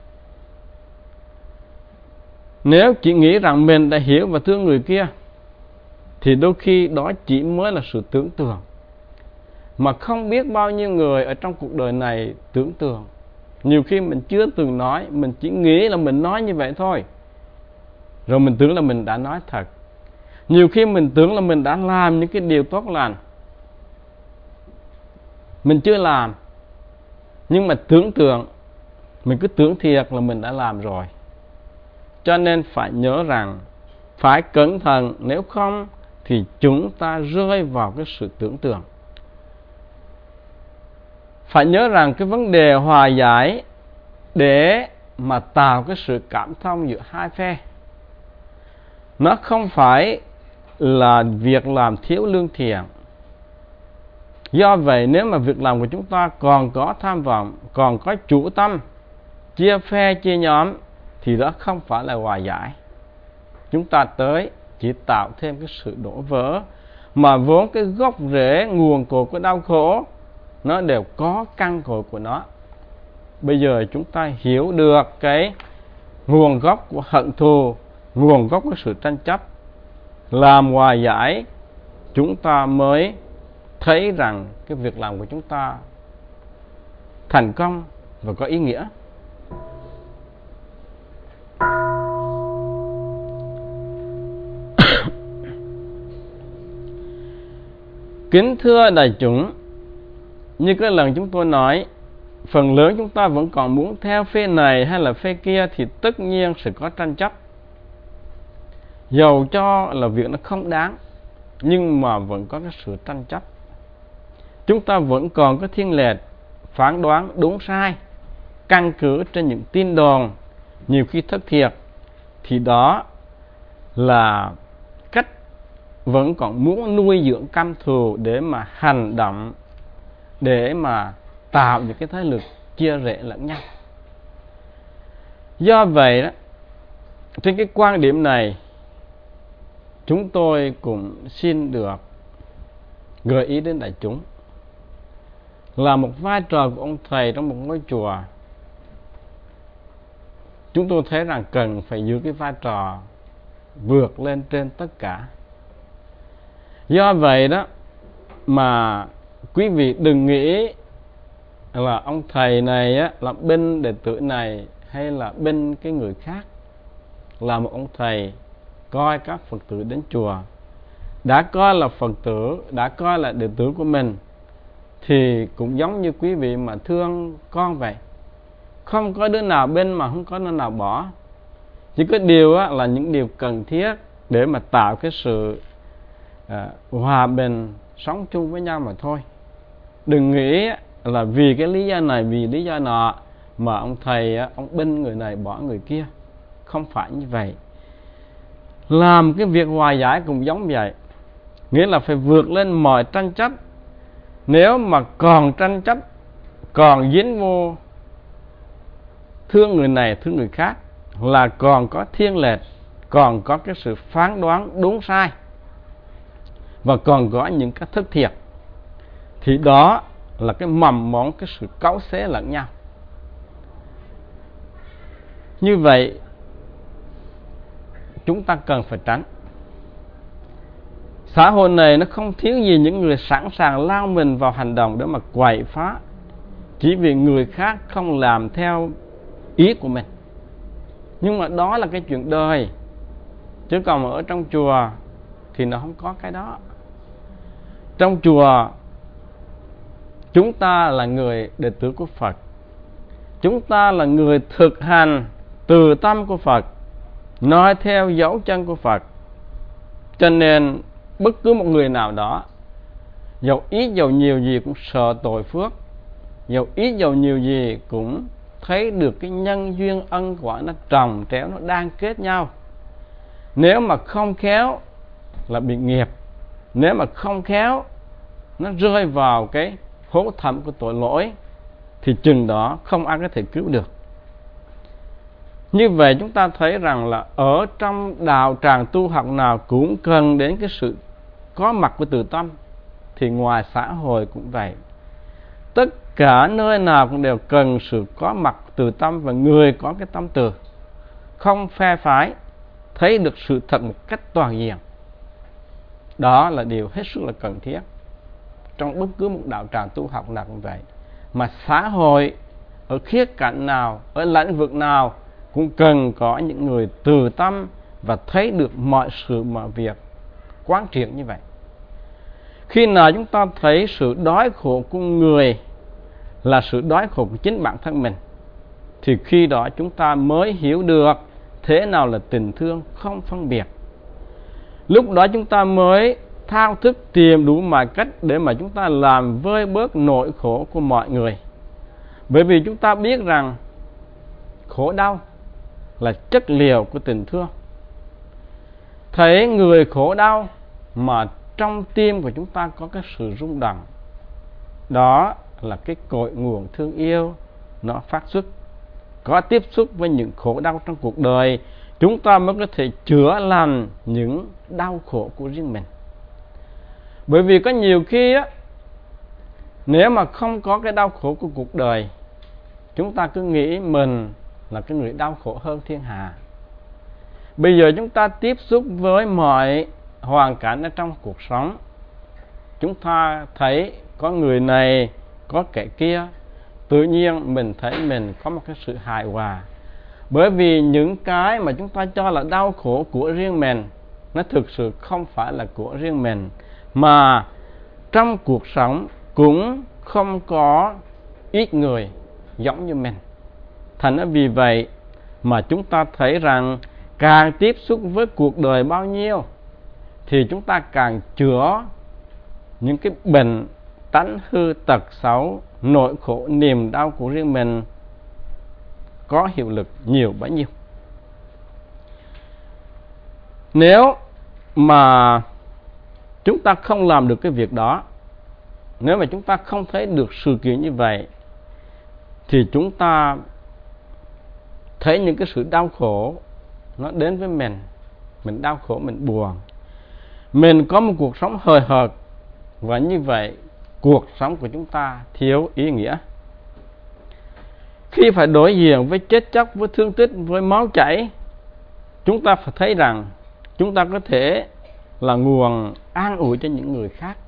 Nếu chỉ nghĩ rằng mình đã hiểu và thương người kia, thì đôi khi đó chỉ mới là sự tưởng tượng. Mà không biết bao nhiêu người ở trong cuộc đời này tưởng tượng. Nhiều khi mình chưa từng nói, mình chỉ nghĩ là mình nói như vậy thôi, rồi mình tưởng là mình đã nói thật. Nhiều khi mình tưởng là mình đã làm những cái điều tốt lành, mình chưa làm, nhưng mà tưởng tượng, mình cứ tưởng thiệt là mình đã làm rồi. Cho nên phải nhớ rằng phải cẩn thận, nếu không thì chúng ta rơi vào cái sự tưởng tượng. Phải nhớ rằng cái vấn đề hòa giải để mà tạo cái sự cảm thông giữa hai phe, nó không phải là việc làm thiếu lương thiện. Do vậy nếu mà việc làm của chúng ta còn có tham vọng, còn có chủ tâm, chia phe chia nhóm, thì đó không phải là hòa giải. Chúng ta tới chỉ tạo thêm cái sự đổ vỡ, mà vốn cái gốc rễ nguồn cội của đau khổ nó đều có căn cội của nó. Bây giờ chúng ta hiểu được cái nguồn gốc của hận thù, nguồn gốc của sự tranh chấp, làm hòa giải, chúng ta mới thấy rằng cái việc làm của chúng ta thành công và có ý nghĩa. Kính thưa đại chúng, như cái lần chúng tôi nói, phần lớn chúng ta vẫn còn muốn theo phe này hay là phe kia, thì tất nhiên sẽ có tranh chấp. Dầu cho là việc nó không đáng, nhưng mà vẫn có cái sự tranh chấp. Chúng ta vẫn còn có thiên lệch, phán đoán đúng sai, căn cứ trên những tin đồn, nhiều khi thất thiệt, thì đó là cách vẫn còn muốn nuôi dưỡng căm thù để mà hành động, để mà tạo những cái thế lực chia rẽ lẫn nhau. Do vậy đó, trên cái quan điểm này, chúng tôi cũng xin được gợi ý đến đại chúng là một vai trò của ông thầy trong một ngôi chùa. Chúng tôi thấy rằng cần phải giữ cái vai trò vượt lên trên tất cả. Do vậy đó mà quý vị đừng nghĩ là ông thầy này á, là bên đệ tử này hay là bên cái người khác. Là một ông thầy coi các Phật tử đến chùa, đã coi là Phật tử, đã coi là đệ tử của mình, thì cũng giống như quý vị mà thương con vậy. Không có đứa nào bên mà không có đứa nào bỏ. Chỉ có điều á, là những điều cần thiết để mà tạo cái sự à, hòa bình sống chung với nhau mà thôi. Đừng nghĩ là vì cái lý do này, vì lý do nọ mà ông thầy á, ông bên người này bỏ người kia. Không phải như vậy. Làm cái việc hòa giải cũng giống vậy, nghĩa là phải vượt lên mọi tranh chấp. Nếu mà còn tranh chấp, còn dính vô thương người này thương người khác, là còn có thiên lệch, còn có cái sự phán đoán đúng sai, và còn có những cái thất thiệt, thì đó là cái mầm móng cái sự cáu xé lẫn nhau. Như vậy chúng ta cần phải tránh. Xã hội này nó không thiếu gì những người sẵn sàng lao mình vào hành động để mà quậy phá, chỉ vì người khác không làm theo ý của mình. Nhưng mà đó là cái chuyện đời, chứ còn ở trong chùa thì nó không có cái đó. Trong chùa, chúng ta là người đệ tử của Phật, chúng ta là người thực hành từ tâm của Phật, nói theo dấu chân của Phật. Cho nên bất cứ một người nào đó, dầu ít dầu nhiều gì cũng sợ tội phước, dầu ít dầu nhiều gì cũng thấy được cái nhân duyên ân quả nó trồng tréo, nó đang kết nhau. Nếu mà không khéo là bị nghiệp, nếu mà không khéo nó rơi vào cái hố thẳm của tội lỗi, thì chừng đó không ai có thể cứu được. Như vậy chúng ta thấy rằng là ở trong đạo tràng tu học nào cũng cần đến cái sự có mặt của từ tâm. Thì ngoài xã hội cũng vậy, tất cả nơi nào cũng đều cần sự có mặt từ tâm và người có cái tâm từ, không phe phái, thấy được sự thật một cách toàn diện. Đó là điều hết sức là cần thiết trong bất cứ một đạo tràng tu học nào cũng vậy. Mà xã hội ở khía cạnh nào, ở lĩnh vực nào cũng cần có những người từ tâm và thấy được mọi sự mọi việc quán triệt như vậy. Khi nào chúng ta thấy sự đói khổ của người là sự đói khổ của chính bản thân mình, thì khi đó chúng ta mới hiểu được thế nào là tình thương không phân biệt. Lúc đó chúng ta mới thao thức tìm đủ mọi cách để mà chúng ta làm vơi bớt nỗi khổ của mọi người. Bởi vì chúng ta biết rằng khổ đau là chất liệu của tình thương. Thấy người khổ đau mà trong tim của chúng ta có cái sự rung động, đó là cái cội nguồn thương yêu nó phát xuất. Có tiếp xúc với những khổ đau trong cuộc đời, chúng ta mới có thể chữa lành những đau khổ của riêng mình. Bởi vì có nhiều khi á, nếu mà không có cái đau khổ của cuộc đời, chúng ta cứ nghĩ mình là cái người đau khổ hơn thiên hạ. Bây giờ chúng ta tiếp xúc với mọi hoàn cảnh ở trong cuộc sống, chúng ta thấy có người này, có kẻ kia, tự nhiên mình thấy mình có một cái sự hài hòa. Bởi vì những cái mà chúng ta cho là đau khổ của riêng mình, nó thực sự không phải là của riêng mình, mà trong cuộc sống cũng không có ít người giống như mình. Thành ra vì vậy mà chúng ta thấy rằng càng tiếp xúc với cuộc đời bao nhiêu thì chúng ta càng chữa những cái bệnh tánh hư tật xấu, nỗi khổ niềm đau của riêng mình có hiệu lực nhiều bấy nhiêu. Nếu mà chúng ta không làm được cái việc đó, nếu mà chúng ta không thấy được sự kiện như vậy, thì chúng ta thấy những cái sự đau khổ nó đến với mình, mình đau khổ, mình buồn, mình có một cuộc sống hời hợt, và như vậy cuộc sống của chúng ta thiếu ý nghĩa. Khi phải đối diện với chết chóc, với thương tích, với máu chảy, chúng ta phải thấy rằng chúng ta có thể là nguồn an ủi cho những người khác.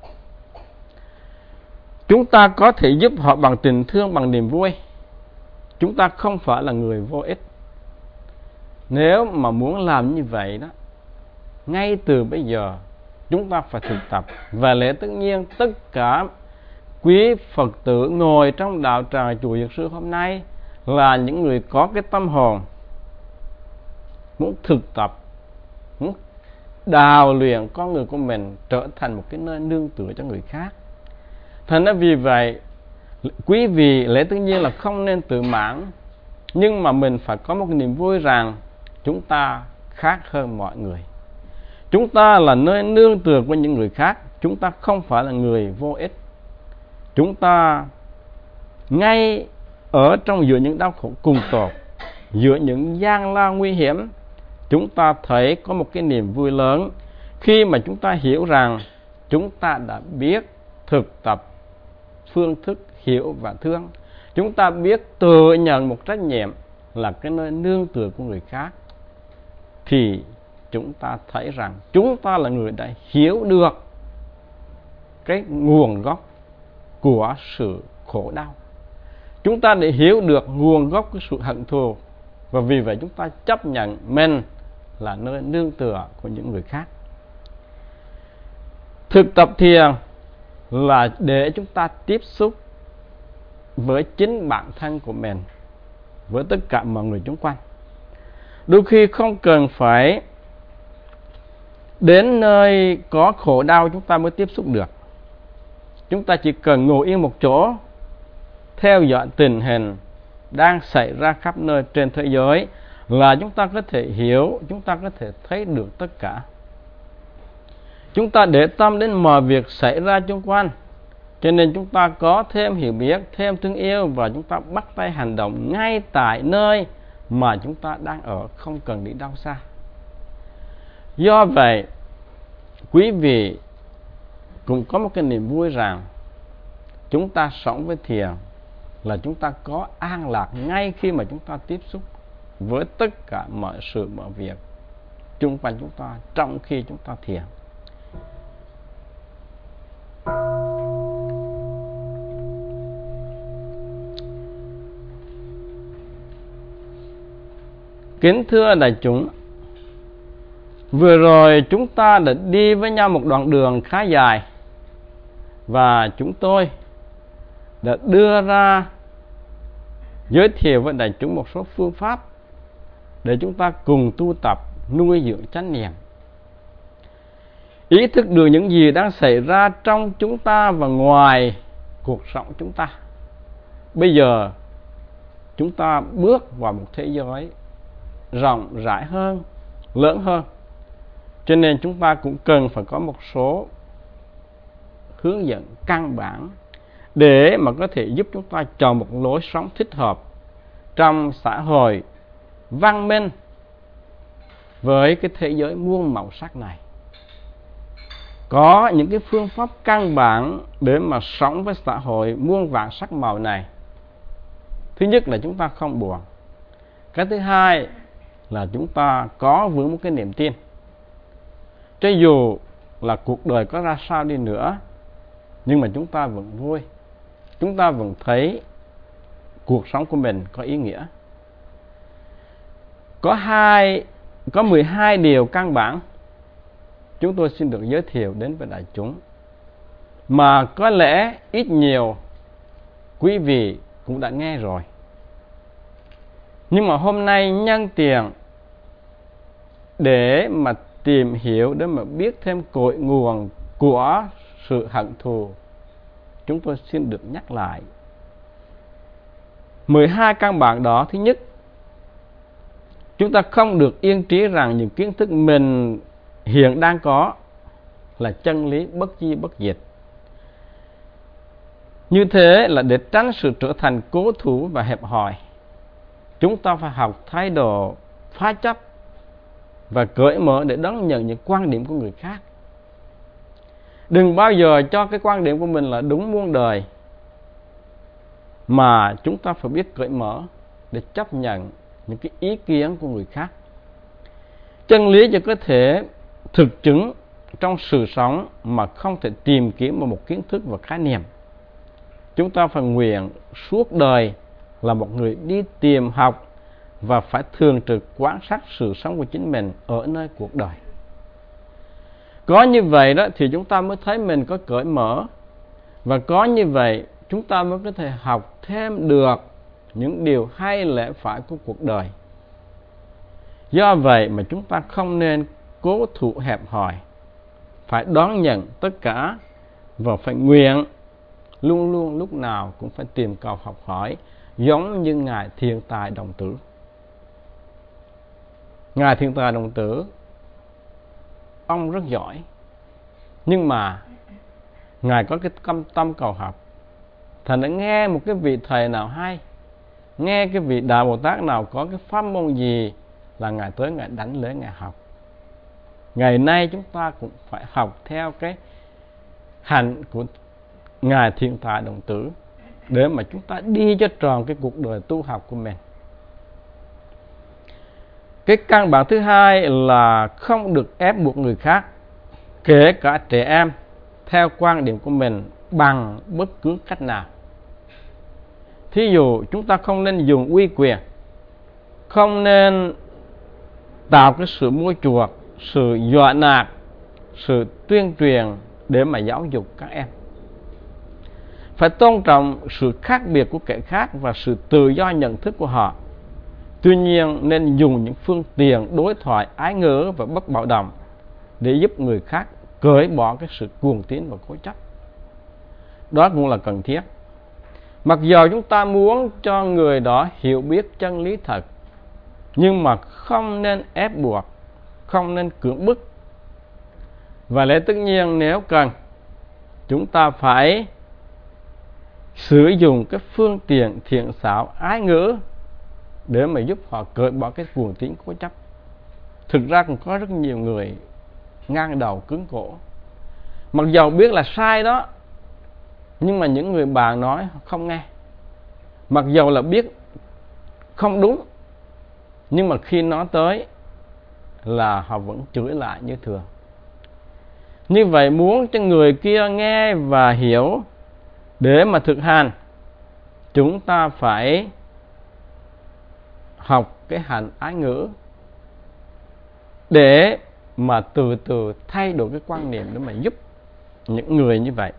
Chúng ta có thể giúp họ bằng tình thương, bằng niềm vui. Chúng ta không phải là người vô ích. Nếu mà muốn làm như vậy đó, ngay từ bây giờ chúng ta phải thực tập. Và lẽ tất nhiên tất cả quý Phật tử ngồi trong đạo tràng chùa Dược Sư hôm nay là những người có cái tâm hồn muốn thực tập, muốn đào luyện con người của mình trở thành một cái nơi nương tựa cho người khác. Thành ra vì vậy, quý vị lẽ tất nhiên là không nên tự mãn, nhưng mà mình phải có một cái niềm vui rằng chúng ta khác hơn mọi người. Chúng ta là nơi nương tựa của những người khác. Chúng ta không phải là người vô ích. Chúng ta ngay ở trong giữa những đau khổ cùng tột, giữa những gian lao nguy hiểm, chúng ta thấy có một cái niềm vui lớn khi mà chúng ta hiểu rằng chúng ta đã biết thực tập phương thức hiểu và thương. Chúng ta biết tự nhận một trách nhiệm là cái nơi nương tựa của người khác, thì chúng ta thấy rằng chúng ta là người đã hiểu được cái nguồn gốc của sự khổ đau. Chúng ta để hiểu được nguồn gốc của sự hận thù, và vì vậy chúng ta chấp nhận mình là nơi nương tựa của những người khác. Thực tập thiền là để chúng ta tiếp xúc với chính bản thân của mình, với tất cả mọi người xung quanh. Đôi khi không cần phải đến nơi có khổ đau chúng ta mới tiếp xúc được. Chúng ta chỉ cần ngồi yên một chỗ, theo dõi tình hình đang xảy ra khắp nơi trên thế giới là chúng ta có thể hiểu, chúng ta có thể thấy được tất cả. Chúng ta để tâm đến mọi việc xảy ra xung quanh, cho nên chúng ta có thêm hiểu biết, thêm thương yêu, và chúng ta bắt tay hành động ngay tại nơi mà chúng ta đang ở, không cần đi đâu xa. Do vậy, quý vị cũng có một cái niềm vui rằng chúng ta sống với thiền là chúng ta có an lạc ngay khi mà chúng ta tiếp xúc với tất cả mọi sự mọi việc xung quanh chúng ta trong khi chúng ta thiền. Kính thưa đại chúng, vừa rồi chúng ta đã đi với nhau một đoạn đường khá dài, và chúng tôi đã đưa ra giới thiệu với đại chúng một số phương pháp để chúng ta cùng tu tập nuôi dưỡng chánh niệm. Ý thức được những gì đang xảy ra trong chúng ta và ngoài cuộc sống chúng ta. Bây giờ chúng ta bước vào một thế giới rộng rãi hơn, lớn hơn, cho nên chúng ta cũng cần phải có một số hướng dẫn căn bản để mà có thể giúp chúng ta chọn một lối sống thích hợp trong xã hội văn minh với cái thế giới muôn màu sắc này. Có những cái phương pháp căn bản để mà sống với xã hội muôn vàn sắc màu này. Thứ nhất là chúng ta không buồn. Cái thứ hai là chúng ta có vững một cái niềm tin. Cho dù là cuộc đời có ra sao đi nữa, nhưng mà chúng ta vẫn vui. Chúng ta vẫn thấy cuộc sống của mình có ý nghĩa. Có hai, có mười hai điều căn bản chúng tôi xin được giới thiệu đến với đại chúng, mà có lẽ ít nhiều quý vị cũng đã nghe rồi. Nhưng mà hôm nay nhân tiện để mà tìm hiểu, để mà biết thêm cội nguồn của sự hận thù, chúng tôi xin được nhắc lại mười hai căn bản đó. Thứ nhất, chúng ta không được yên trí rằng những kiến thức mình hiện đang có là chân lý bất di bất diệt. Như thế là để tránh sự trở thành cố thủ và hẹp hòi, chúng ta phải học thái độ phá chấp và cởi mở để đón nhận những quan điểm của người khác. Đừng bao giờ cho cái quan điểm của mình là đúng muôn đời, mà chúng ta phải biết cởi mở để chấp nhận những cái ý kiến của người khác. Chân lý chỉ có thể thực chứng trong sự sống mà không thể tìm kiếm một kiến thức và khái niệm. Chúng ta phải nguyện suốt đời là một người đi tìm học và phải thường trực quan sát sự sống của chính mình ở nơi cuộc đời. Có như vậy đó thì chúng ta mới thấy mình có cởi mở, và có như vậy chúng ta mới có thể học thêm được những điều hay lẽ phải của cuộc đời. Do vậy mà chúng ta không nên cố thủ hẹp hòi, phải đón nhận tất cả và phải nguyện luôn luôn lúc nào cũng phải tìm cầu học hỏi, giống như Ngài Thiên Tài Đồng Tử. Ngài Thiên Tài Đồng Tử, ông rất giỏi, nhưng mà Ngài có cái tâm tâm cầu học. Thành đã nghe một cái vị thầy nào hay, nghe cái vị Đại Bồ Tát nào có cái pháp môn gì là Ngài tới Ngài đánh lễ Ngài học. Ngày nay chúng ta cũng phải học theo cái hành của Ngài Thiên Tài Đồng Tử để mà chúng ta đi cho tròn cái cuộc đời tu học của mình. Cái căn bản thứ hai là không được ép buộc người khác, kể cả trẻ em, theo quan điểm của mình bằng bất cứ cách nào. Thí dụ chúng ta không nên dùng uy quyền, không nên tạo cái sự mua chuộc, sự dọa nạt, sự tuyên truyền để mà giáo dục các em. Phải tôn trọng sự khác biệt của kẻ khác và sự tự do nhận thức của họ. Tuy nhiên nên dùng những phương tiện đối thoại ái ngữ và bất bạo động để giúp người khác cởi bỏ cái sự cuồng tín và cố chấp. Đó cũng là cần thiết. Mặc dù chúng ta muốn cho người đó hiểu biết chân lý thật, nhưng mà không nên ép buộc, không nên cưỡng bức. Và lẽ tất nhiên nếu cần, chúng ta phải sử dụng cái phương tiện thiện xảo ái ngữ để mà giúp họ cởi bỏ cái cuồng tín cố chấp. Thực ra cũng có rất nhiều người ngang đầu cứng cổ, mặc dầu biết là sai đó, nhưng mà những người bạn nói không nghe. Mặc dầu là biết không đúng, nhưng mà khi nói tới là họ vẫn chửi lại như thường. Như vậy muốn cho người kia nghe và hiểu để mà thực hành, chúng ta phải học cái hành ái ngữ để mà từ từ thay đổi cái quan niệm để mà giúp những người như vậy.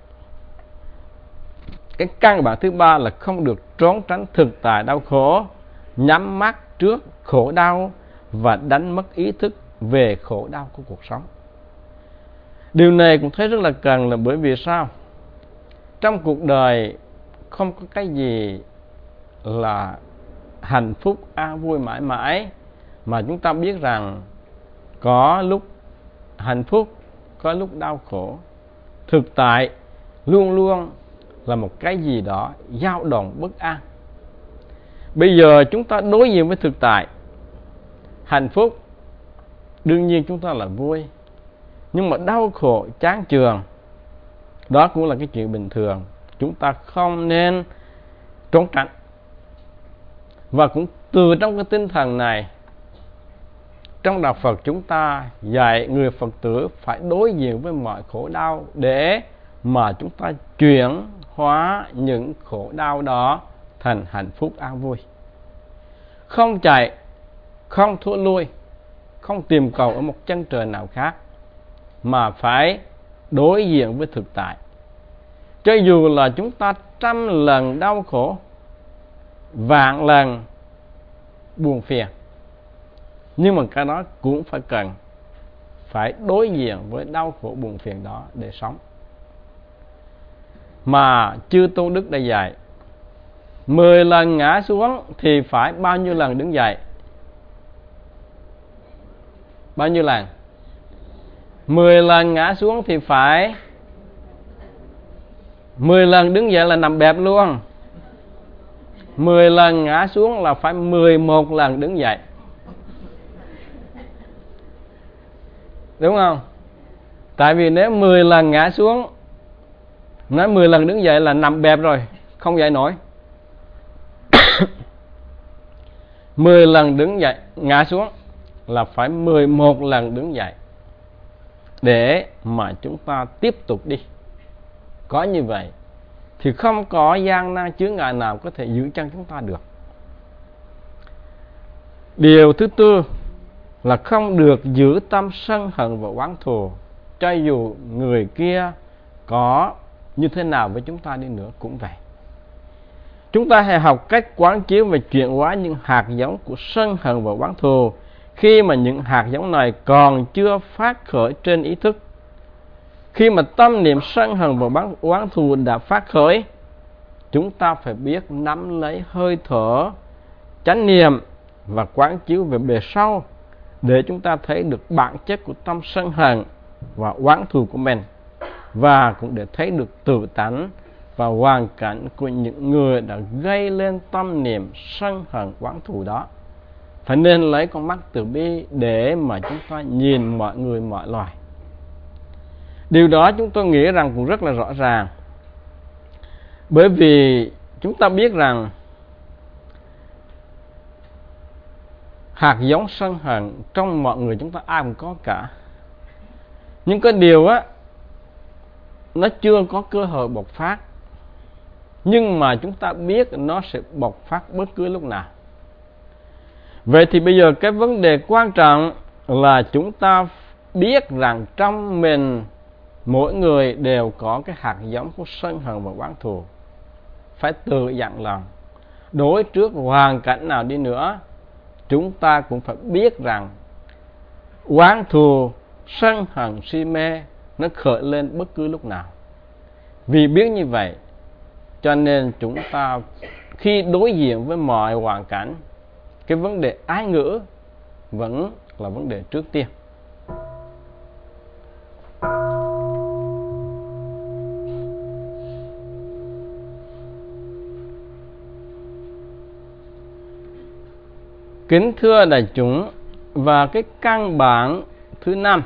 Cái căn bản thứ ba là không được trốn tránh thực tại đau khổ, nhắm mắt trước khổ đau và đánh mất ý thức về khổ đau của cuộc sống. Điều này cũng thấy rất là cần, là bởi vì sao? Trong cuộc đời không có cái gì là hạnh phúc an vui mãi mãi, mà chúng ta biết rằng có lúc hạnh phúc, có lúc đau khổ. Thực tại luôn luôn là một cái gì đó dao động bất an. Bây giờ chúng ta đối diện với thực tại, hạnh phúc đương nhiên chúng ta là vui, nhưng mà đau khổ chán chường, đó cũng là cái chuyện bình thường. Chúng ta không nên trốn tránh. Và cũng từ trong cái tinh thần này, trong đạo Phật chúng ta dạy người Phật tử phải đối diện với mọi khổ đau để mà chúng ta chuyển hóa những khổ đau đó thành hạnh phúc an vui. Không chạy, không thua lui, không tìm cầu ở một chân trời nào khác, mà phải đối diện với thực tại. Cho dù là chúng ta trăm lần đau khổ, vạn lần buồn phiền, nhưng mà cái đó cũng phải cần phải đối diện với đau khổ buồn phiền đó để sống. Mà chư Tôn Đức đã dạy, mười lần ngã xuống thì phải bao nhiêu lần đứng dậy? Bao nhiêu lần? Mười lần ngã xuống thì phải mười lần đứng dậy là nằm bẹp luôn. Mười lần ngã xuống là phải mười một lần đứng dậy. Đúng không? Tại vì nếu mười lần ngã xuống, nói mười lần đứng dậy là nằm bẹp rồi, không dậy nổi. mười lần đứng dậy, ngã xuống là phải mười một lần đứng dậy để mà chúng ta tiếp tục đi. Có như vậy thì không có gian nan chướng ngại nào có thể giữ chân chúng ta được. Điều thứ tư là không được giữ tâm sân hận và oán thù, cho dù người kia có như thế nào với chúng ta đi nữa cũng vậy. Chúng ta hãy học cách quán chiếu và chuyển hóa những hạt giống của sân hận và oán thù khi mà những hạt giống này còn chưa phát khởi trên ý thức. Khi mà tâm niệm sân hận và oán thù đã phát khởi, chúng ta phải biết nắm lấy hơi thở chánh niệm và quán chiếu về bề sau để chúng ta thấy được bản chất của tâm sân hận và oán thù của mình, và cũng để thấy được tự tánh và hoàn cảnh của những người đã gây lên tâm niệm sân hận oán thù đó. Phải nên lấy con mắt từ bi để mà chúng ta nhìn mọi người mọi loài. Điều đó chúng tôi nghĩ rằng cũng rất là rõ ràng, bởi vì chúng ta biết rằng hạt giống sân hận trong mọi người chúng ta ai cũng có cả. Nhưng cái điều á, nó chưa có cơ hội bộc phát, nhưng mà chúng ta biết nó sẽ bộc phát bất cứ lúc nào. Vậy thì bây giờ cái vấn đề quan trọng là chúng ta biết rằng trong mình mỗi người đều có cái hạt giống của sân hận và oán thù. Phải tự dặn lòng, đối trước hoàn cảnh nào đi nữa, chúng ta cũng phải biết rằng oán thù, sân hận, si mê nó khởi lên bất cứ lúc nào. Vì biết như vậy, cho nên chúng ta khi đối diện với mọi hoàn cảnh, cái vấn đề ái ngữ vẫn là vấn đề trước tiên. Kính thưa đại chúng, và cái căn bản thứ năm,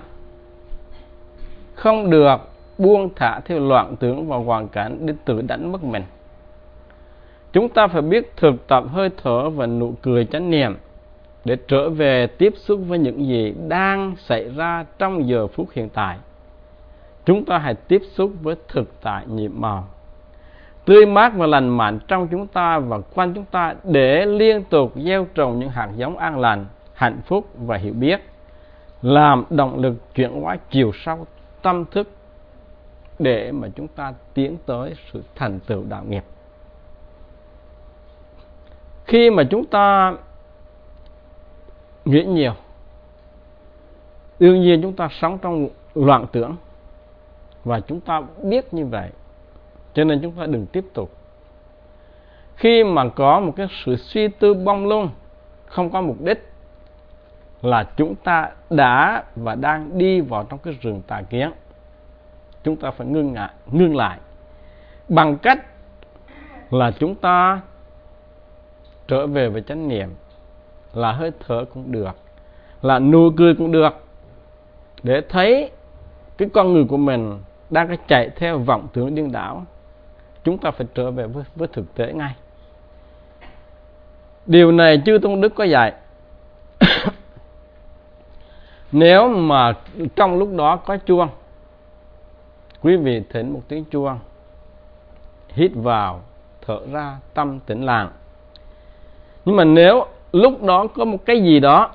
không được buông thả theo loạn tưởng và hoàn cảnh để tự đánh mất mình. Chúng ta phải biết thực tập hơi thở và nụ cười chánh niệm để trở về tiếp xúc với những gì đang xảy ra trong giờ phút hiện tại. Chúng ta hãy tiếp xúc với thực tại nhiệm màu, tươi mát và lành mạnh trong chúng ta và quanh chúng ta, để liên tục gieo trồng những hạt giống an lành, hạnh phúc và hiểu biết, làm động lực chuyển hóa chiều sâu tâm thức để mà chúng ta tiến tới sự thành tựu đạo nghiệp. Khi mà chúng ta nghĩ nhiều, đương nhiên chúng ta sống trong loạn tưởng, và chúng ta biết như vậy, cho nên chúng ta đừng tiếp tục. Khi mà có một cái sự suy tư bông lung, không có mục đích, là chúng ta đã và đang đi vào trong cái rừng tà kiến. Chúng ta phải ngưng lại, ngưng lại bằng cách là chúng ta trở về với chánh niệm, là hơi thở cũng được, là nụ cười cũng được, để thấy cái con người của mình đang cái chạy theo vọng tưởng điên đảo. Chúng ta phải trở về với, với thực tế ngay. Điều này chư Tôn Đức có dạy. Nếu mà trong lúc đó có chuông, quý vị thỉnh một tiếng chuông, hít vào, thở ra, tâm tĩnh lặng. Nhưng mà nếu lúc đó có một cái gì đó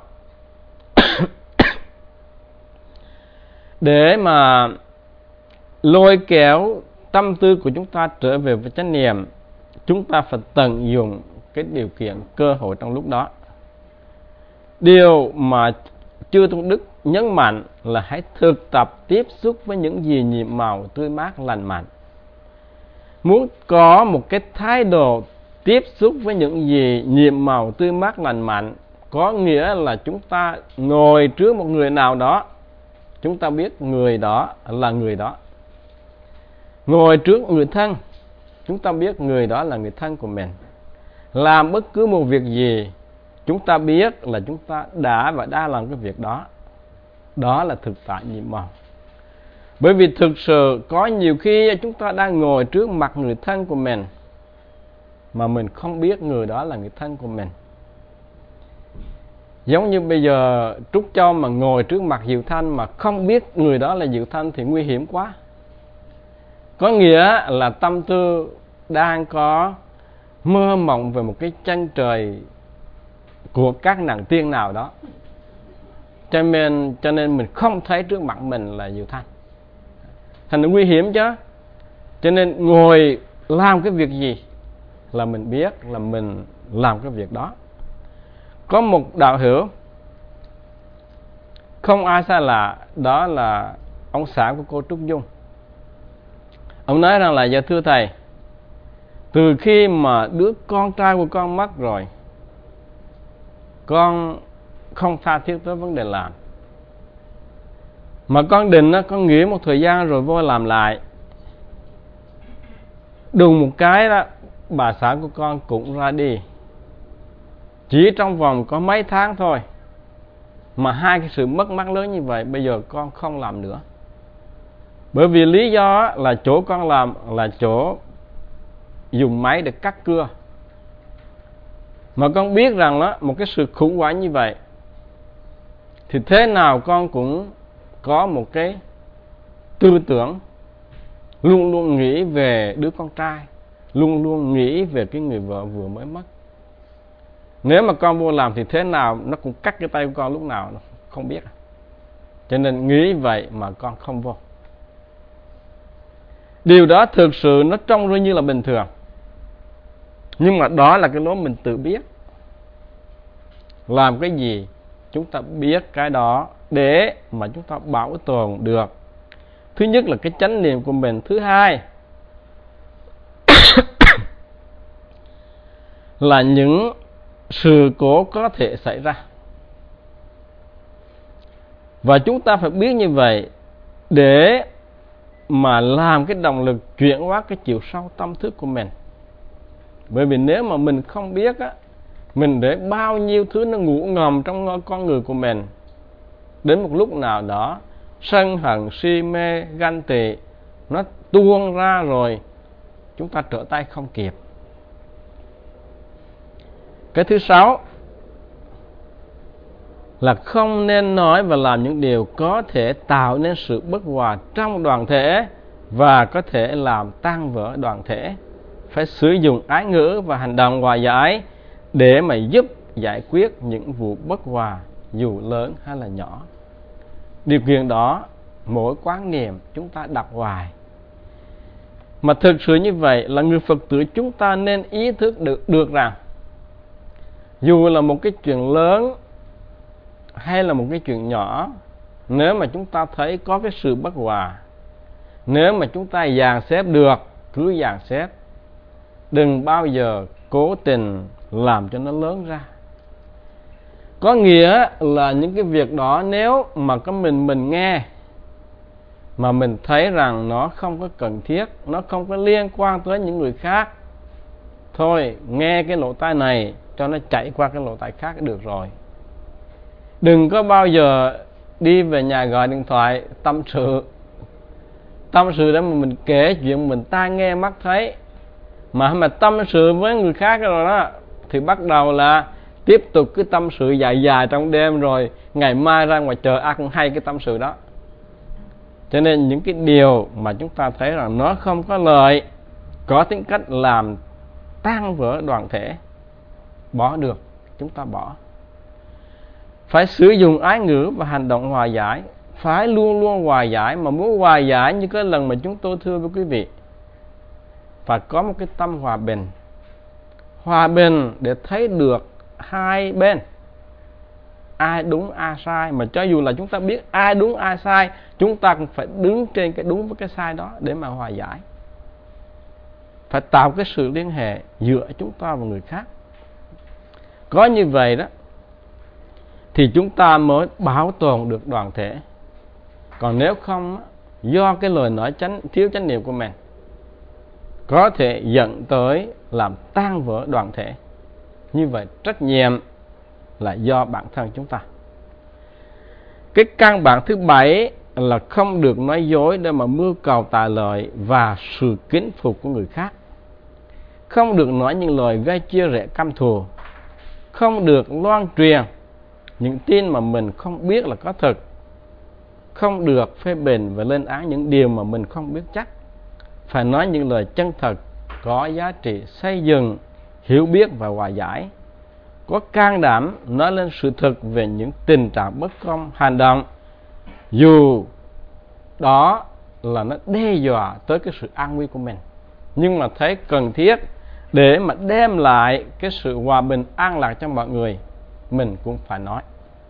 để mà lôi kéo tâm tư của chúng ta trở về với chánh niệm, chúng ta phải tận dụng cái điều kiện cơ hội trong lúc đó. Điều mà chư Tôn Đức nhấn mạnh là hãy thực tập tiếp xúc với những gì nhiệm màu tươi mát lành mạnh. Muốn có một cái thái độ tiếp xúc với những gì nhiệm màu tươi mát lành mạnh, có nghĩa là chúng ta ngồi trước một người nào đó, chúng ta biết người đó là người đó. Ngồi trước người thân, chúng ta biết người đó là người thân của mình. Làm bất cứ một việc gì, chúng ta biết là chúng ta đã và đang làm cái việc đó. Đó là thực tại nhiệm màu. Bởi vì thực sự có nhiều khi chúng ta đang ngồi trước mặt người thân của mình mà mình không biết người đó là người thân của mình. Giống như bây giờ Trúc Châu mà ngồi trước mặt Diệu Thanh mà không biết người đó là Diệu Thanh thì nguy hiểm quá. Có nghĩa là tâm tư đang có mơ mộng về một cái chân trời của các nàng tiên nào đó, cho nên, cho nên mình không thấy trước mặt mình là Diệu Thanh, thành nó nguy hiểm chứ. Cho nên ngồi làm cái việc gì là mình biết là mình làm cái việc đó. Có một đạo hữu không ai xa lạ, đó là ông xã của cô Trúc Dung. Ông nói rằng là: dạ thưa thầy, từ khi mà đứa con trai của con mất rồi, con không tha thiết tới vấn đề làm. Mà con định đó, con nghỉ một thời gian rồi vô làm lại. Đùng một cái đó, bà xã của con cũng ra đi. Chỉ trong vòng có mấy tháng thôi mà hai cái sự mất mát lớn như vậy, bây giờ con không làm nữa. Bởi vì lý do là chỗ con làm là chỗ dùng máy để cắt cưa. Mà con biết rằng đó, một cái sự khủng hoảng như vậy, thì thế nào con cũng có một cái tư tưởng luôn luôn nghĩ về đứa con trai, luôn luôn nghĩ về cái người vợ vừa mới mất. Nếu mà con vô làm thì thế nào nó cũng cắt cái tay của con lúc nào nó không biết. Cho nên nghĩ vậy mà con không vô. Điều đó thực sự nó trông rất như là bình thường, nhưng mà đó là cái lối mình tự biết. Làm cái gì chúng ta biết cái đó để mà chúng ta bảo tồn được, thứ nhất là cái chánh niệm của mình, thứ hai là những sự cố có thể xảy ra. Và chúng ta phải biết như vậy để mà làm cái động lực chuyển hóa cái chiều sâu tâm thức của mình. Bởi vì nếu mà mình không biết á, mình để bao nhiêu thứ nó ngủ ngầm trong con người của mình, đến một lúc nào đó sân hận si mê ganh tị nó tuôn ra rồi, chúng ta trở tay không kịp. Cái thứ sáu là không nên nói và làm những điều có thể tạo nên sự bất hòa trong đoàn thể và có thể làm tan vỡ đoàn thể. Phải sử dụng ái ngữ và hành động hòa giải để mà giúp giải quyết những vụ bất hòa dù lớn hay là nhỏ. Điều kiện đó mỗi quán niệm chúng ta đọc hoài. Mà thực sự như vậy là người Phật tử chúng ta nên ý thức được, được rằng dù là một cái chuyện lớn hay là một cái chuyện nhỏ, nếu mà chúng ta thấy có cái sự bất hòa, nếu mà chúng ta dàn xếp được, cứ dàn xếp. Đừng bao giờ cố tình làm cho nó lớn ra. Có nghĩa là những cái việc đó nếu mà có mình mình nghe mà mình thấy rằng nó không có cần thiết, nó không có liên quan tới những người khác, thôi nghe cái lỗ tai này cho nó chạy qua cái lỗ tai khác được rồi. Đừng có bao giờ đi về nhà gọi điện thoại tâm sự Tâm sự để mà mình kể chuyện mình tai nghe mắt thấy. Mà mà tâm sự với người khác rồi đó thì bắt đầu là tiếp tục cái tâm sự dài dài trong đêm, rồi ngày mai ra ngoài trời ai cũng hay cái tâm sự đó. Cho nên những cái điều mà chúng ta thấy rằng nó không có lợi, có tính cách làm tan vỡ đoàn thể, bỏ được, chúng ta bỏ. Phải sử dụng ái ngữ và hành động hòa giải. Phải luôn luôn hòa giải. Mà muốn hòa giải như cái lần mà chúng tôi thưa với quý vị, phải có một cái tâm hòa bình. Hòa bình để thấy được hai bên, ai đúng ai sai. Mà cho dù là chúng ta biết ai đúng ai sai, chúng ta cũng phải đứng trên cái đúng với cái sai đó để mà hòa giải. Phải tạo cái sự liên hệ giữa chúng ta và người khác. Có như vậy đó thì chúng ta mới bảo tồn được đoàn thể. Còn nếu không, do cái lời nói chánh, thiếu chánh niệm của mình, có thể dẫn tới làm tan vỡ đoàn thể. Như vậy trách nhiệm là do bản thân chúng ta. Cái căn bản thứ bảy là không được nói dối để mà mưu cầu tài lợi và sự kính phục của người khác. Không được nói những lời gây chia rẽ căm thù. Không được loan truyền những tin mà mình không biết là có thật. Không được phê bình và lên án những điều mà mình không biết chắc. Phải nói những lời chân thật, có giá trị xây dựng, hiểu biết và hòa giải. Có can đảm nói lên sự thật về những tình trạng bất công hành động, dù đó là nó đe dọa tới cái sự an nguy của mình, nhưng mà thấy cần thiết để mà đem lại cái sự hòa bình an lạc cho mọi người, mình cũng phải nói.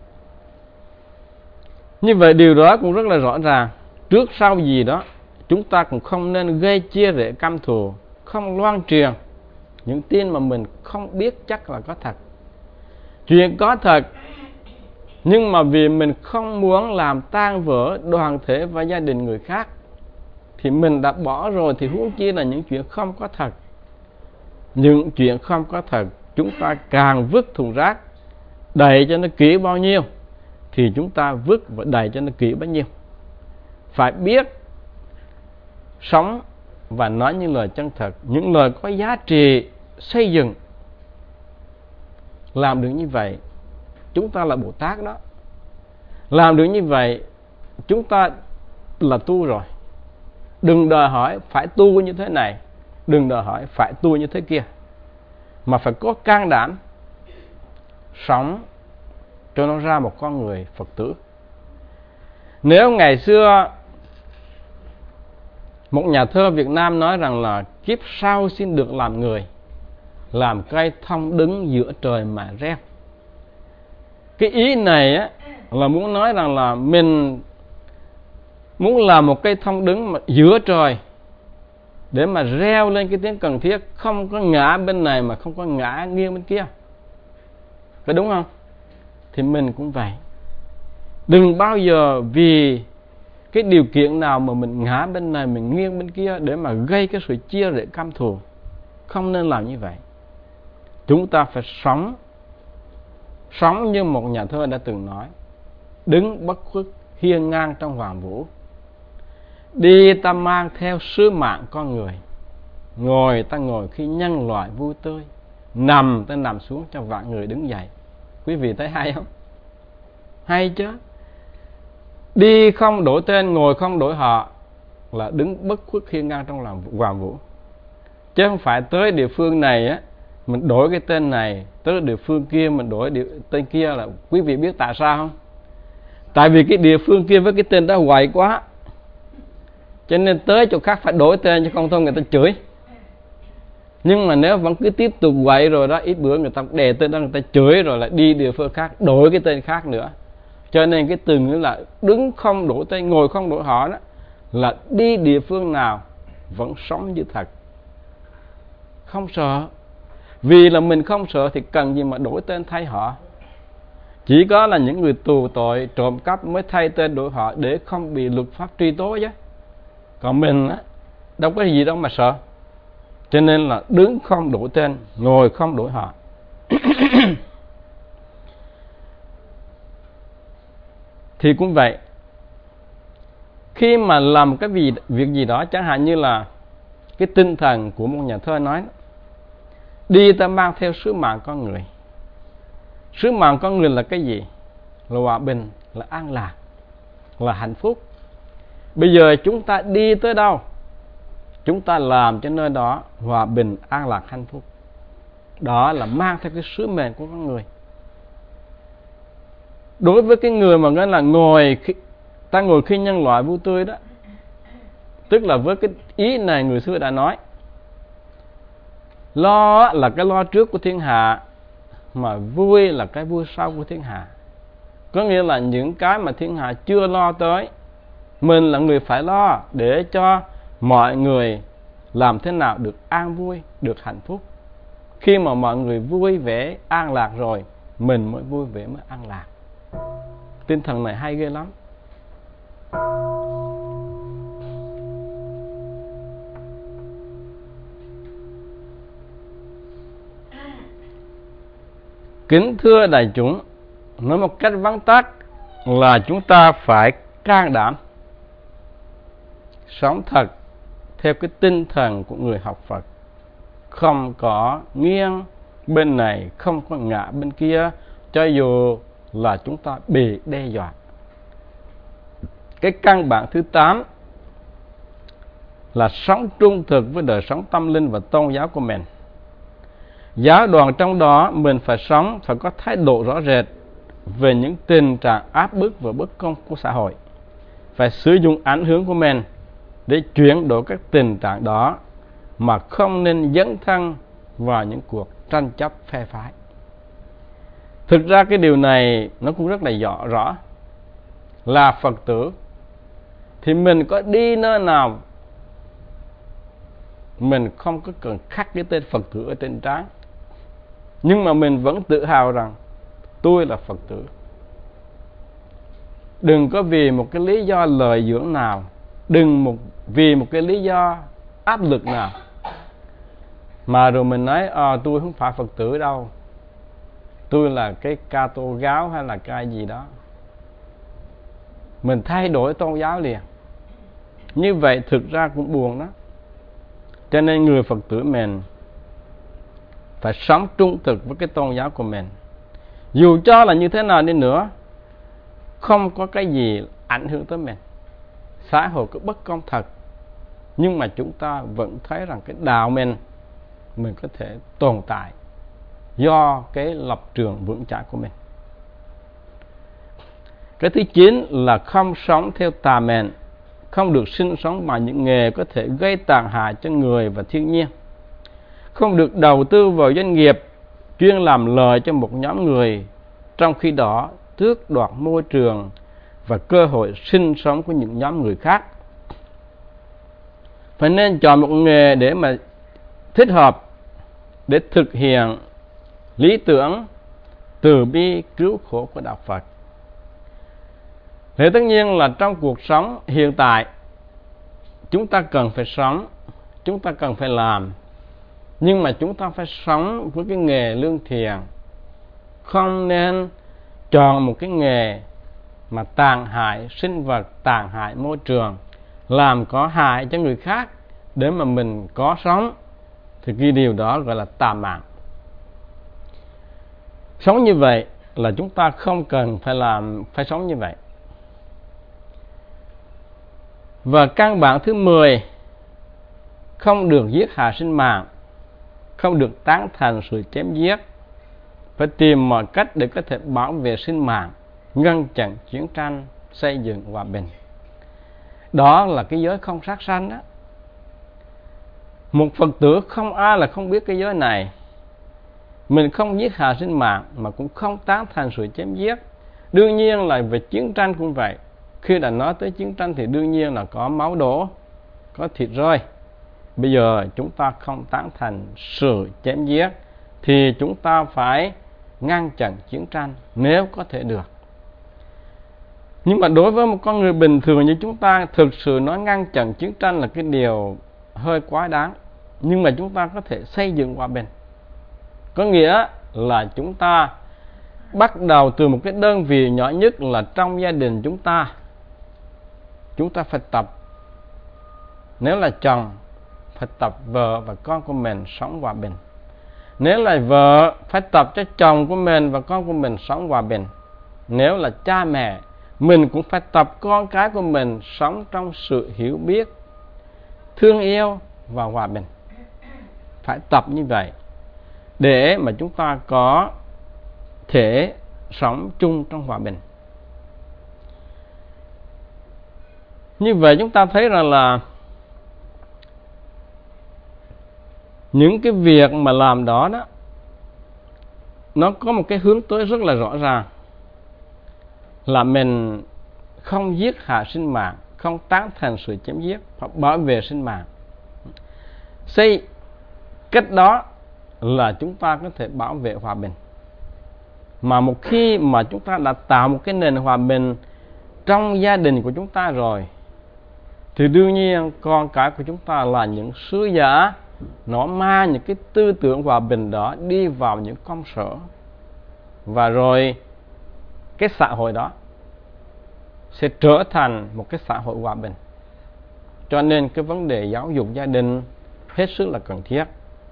Như vậy điều đó cũng rất là rõ ràng. Trước sau gì đó chúng ta cũng không nên gây chia rẽ căm thù, không loan truyền những tin mà mình không biết chắc là có thật. Chuyện có thật, nhưng mà vì mình không muốn làm tan vỡ đoàn thể và gia đình người khác thì mình đã bỏ rồi, thì huống chi là những chuyện không có thật. Những chuyện không có thật chúng ta càng vứt thùng rác, đẩy cho nó kỹ bao nhiêu thì chúng ta vứt và đẩy cho nó kỹ bấy nhiêu. Phải biết sống và nói những lời chân thật, những lời có giá trị xây dựng. Làm được như vậy, chúng ta là Bồ Tát đó. Làm được như vậy, chúng ta là tu rồi. Đừng đòi hỏi phải tu như thế này, đừng đòi hỏi phải tu như thế kia, mà phải có can đảm sống cho nó ra một con người Phật tử. Nếu ngày xưa một nhà thơ Việt Nam nói rằng là kiếp sau xin được làm người, làm cây thông đứng giữa trời mà reo. Cái ý này á, là muốn nói rằng là mình muốn làm một cây thông đứng mà giữa trời để mà reo lên cái tiếng cần thiết, không có ngã bên này mà không có ngã nghiêng bên kia. Có đúng không? Thì mình cũng vậy. Đừng bao giờ vì cái điều kiện nào mà mình ngã bên này, mình nghiêng bên kia để mà gây cái sự chia rẽ căm thù. Không nên làm như vậy. Chúng ta phải sống Sống như một nhà thơ đã từng nói: đứng bất khuất hiên ngang trong hoàng vũ. Đi ta mang theo sứ mạng con người, ngồi ta ngồi khi nhân loại vui tươi, nằm ta nằm xuống cho vạn người đứng dậy. Quý vị thấy hay không? Hay chứ. Đi không đổi tên, ngồi không đổi họ, là đứng bất khuất hiên ngang trong lòng hoàng vũ. Chứ không phải tới địa phương này á, mình đổi cái tên này, tới địa phương kia mình đổi địa, tên kia. Là quý vị biết tại sao không? Tại vì cái địa phương kia với cái tên đó hoài quá, cho nên tới chỗ khác phải đổi tên, chứ không thôi người ta chửi. Nhưng mà nếu vẫn cứ tiếp tục quậy rồi đó, ít bữa người ta đè tên đó, người ta chửi rồi lại đi địa phương khác đổi cái tên khác nữa. Cho nên cái từ ngữ là đứng không đổi tên, ngồi không đổi họ đó, là đi địa phương nào vẫn sống như thật, không sợ. Vì là mình không sợ thì cần gì mà đổi tên thay họ. Chỉ có là những người tù tội trộm cắp mới thay tên đổi họ để không bị luật pháp truy tố chứ. Còn mình á, đâu có gì đâu mà sợ. Cho nên là đứng không đổi tên, ngồi không đổi họ. Thì cũng vậy. Khi mà làm cái gì, việc gì đó, chẳng hạn như là cái tinh thần của một nhà thơ nói: đi ta mang theo sứ mạng con người. Sứ mạng con người là cái gì? Là hòa bình, là an lạc, là hạnh phúc. Bây giờ chúng ta đi tới đâu, chúng ta làm cho nơi đó hòa bình, an lạc, hạnh phúc. Đó là mang theo cái sứ mệnh của con người. Đối với cái người mà nói là ngồi khi, ta ngồi khi nhân loại vui tươi đó, tức là với cái ý này người xưa đã nói: lo là cái lo trước của thiên hạ, mà vui là cái vui sau của thiên hạ. Có nghĩa là những cái mà thiên hạ chưa lo tới, mình là người phải lo để cho mọi người làm thế nào được an vui, được hạnh phúc. Khi mà mọi người vui vẻ, an lạc rồi, mình mới vui vẻ, mới an lạc. Tinh thần này hay ghê lắm. Kính thưa đại chúng, nói một cách vắn tắt là chúng ta phải can đảm sống thật theo cái tinh thần của người học Phật, không có nghiêng bên này, không có ngã bên kia, cho dù là chúng ta bị đe dọa. Cái căn bản thứ tám là sống trung thực với đời sống tâm linh và tôn giáo của mình. Giáo đoàn trong đó mình phải sống, phải có thái độ rõ rệt về những tình trạng áp bức và bất công của xã hội. Phải sử dụng ảnh hưởng của mình để chuyển đổi các tình trạng đó, mà không nên dấn thân vào những cuộc tranh chấp phe phái. Thực ra cái điều này nó cũng rất là rõ, rõ. Là Phật tử thì mình có đi nơi nào, mình không có cần khắc cái tên Phật tử ở trên trán, nhưng mà mình vẫn tự hào rằng tôi là Phật tử. Đừng có vì một cái lý do lợi dưỡng nào, đừng một, vì một cái lý do áp lực nào mà rồi mình nói à, tôi không phải Phật tử đâu, tôi là cái ca tô gáo hay là cái gì đó. Mình thay đổi tôn giáo liền. Như vậy thực ra cũng buồn đó. Cho nên người Phật tử mình phải sống trung thực với cái tôn giáo của mình. Dù cho là như thế nào đi nữa, không có cái gì ảnh hưởng tới mình. Xã hội có bất công thật, nhưng mà chúng ta vẫn thấy rằng cái đạo mình mình có thể tồn tại do cái lập trường vững chãi của mình. Cái thứ chín là không sống theo tà mệnh, không được sinh sống bằng những nghề có thể gây tàn hại cho người và thiên nhiên, không được đầu tư vào doanh nghiệp chuyên làm lợi cho một nhóm người, trong khi đó tước đoạt môi trường và cơ hội sinh sống của những nhóm người khác. Phải nên chọn một nghề để mà thích hợp để thực hiện lý tưởng từ bi cứu khổ của đạo Phật. Thế tất nhiên là trong cuộc sống hiện tại, chúng ta cần phải sống, chúng ta cần phải làm, nhưng mà chúng ta phải sống với cái nghề lương thiện, không nên chọn một cái nghề mà tàn hại sinh vật, tàn hại môi trường, làm có hại cho người khác để mà mình có sống, thì cái điều đó gọi là tà mạng. Sống như vậy là chúng ta không cần phải làm, phải sống như vậy. Và căn bản thứ mười, không được giết hại sinh mạng, không được tán thành sự chém giết, phải tìm mọi cách để có thể bảo vệ sinh mạng, ngăn chặn chiến tranh, xây dựng hòa bình. Đó là cái giới không sát sanh đó. Một Phật tử không ai là không biết cái giới này. Mình không giết hại sinh mạng mà cũng không tán thành sự chém giết. Đương nhiên là về chiến tranh cũng vậy. Khi đã nói tới chiến tranh thì đương nhiên là có máu đổ, có thịt rơi. Bây giờ chúng ta không tán thành sự chém giết thì chúng ta phải ngăn chặn chiến tranh nếu có thể được. Nhưng mà đối với một con người bình thường như chúng ta, thực sự nói ngăn chặn chiến tranh là cái điều hơi quá đáng. Nhưng mà chúng ta có thể xây dựng hòa bình. Có nghĩa là chúng ta bắt đầu từ một cái đơn vị nhỏ nhất là trong gia đình chúng ta. Chúng ta phải tập, nếu là chồng, phải tập vợ và con của mình sống hòa bình. Nếu là vợ, phải tập cho chồng của mình và con của mình sống hòa bình. Nếu là cha mẹ, mình cũng phải tập con cái của mình sống trong sự hiểu biết, thương yêu và hòa bình. Phải tập như vậy để mà chúng ta có thể sống chung trong hòa bình. Như vậy chúng ta thấy rằng là những cái việc mà làm đó đó, nó có một cái hướng tới rất là rõ ràng, là mình không giết hại sinh mạng, không tán thành sự chém giết, phải bảo vệ sinh mạng. Xây cách đó là chúng ta có thể bảo vệ hòa bình. Mà một khi mà chúng ta đã tạo một cái nền hòa bình trong gia đình của chúng ta rồi, thì đương nhiên con cái của chúng ta là những sứ giả, nó mang những cái tư tưởng hòa bình đó đi vào những công sở, và rồi cái xã hội đó sẽ trở thành một cái xã hội hòa bình. Cho nên cái vấn đề giáo dục gia đình hết sức là cần thiết.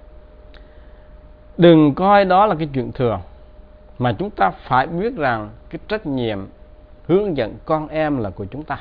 Đừng coi đó là cái chuyện thường, mà chúng ta phải biết rằng cái trách nhiệm hướng dẫn con em là của chúng ta.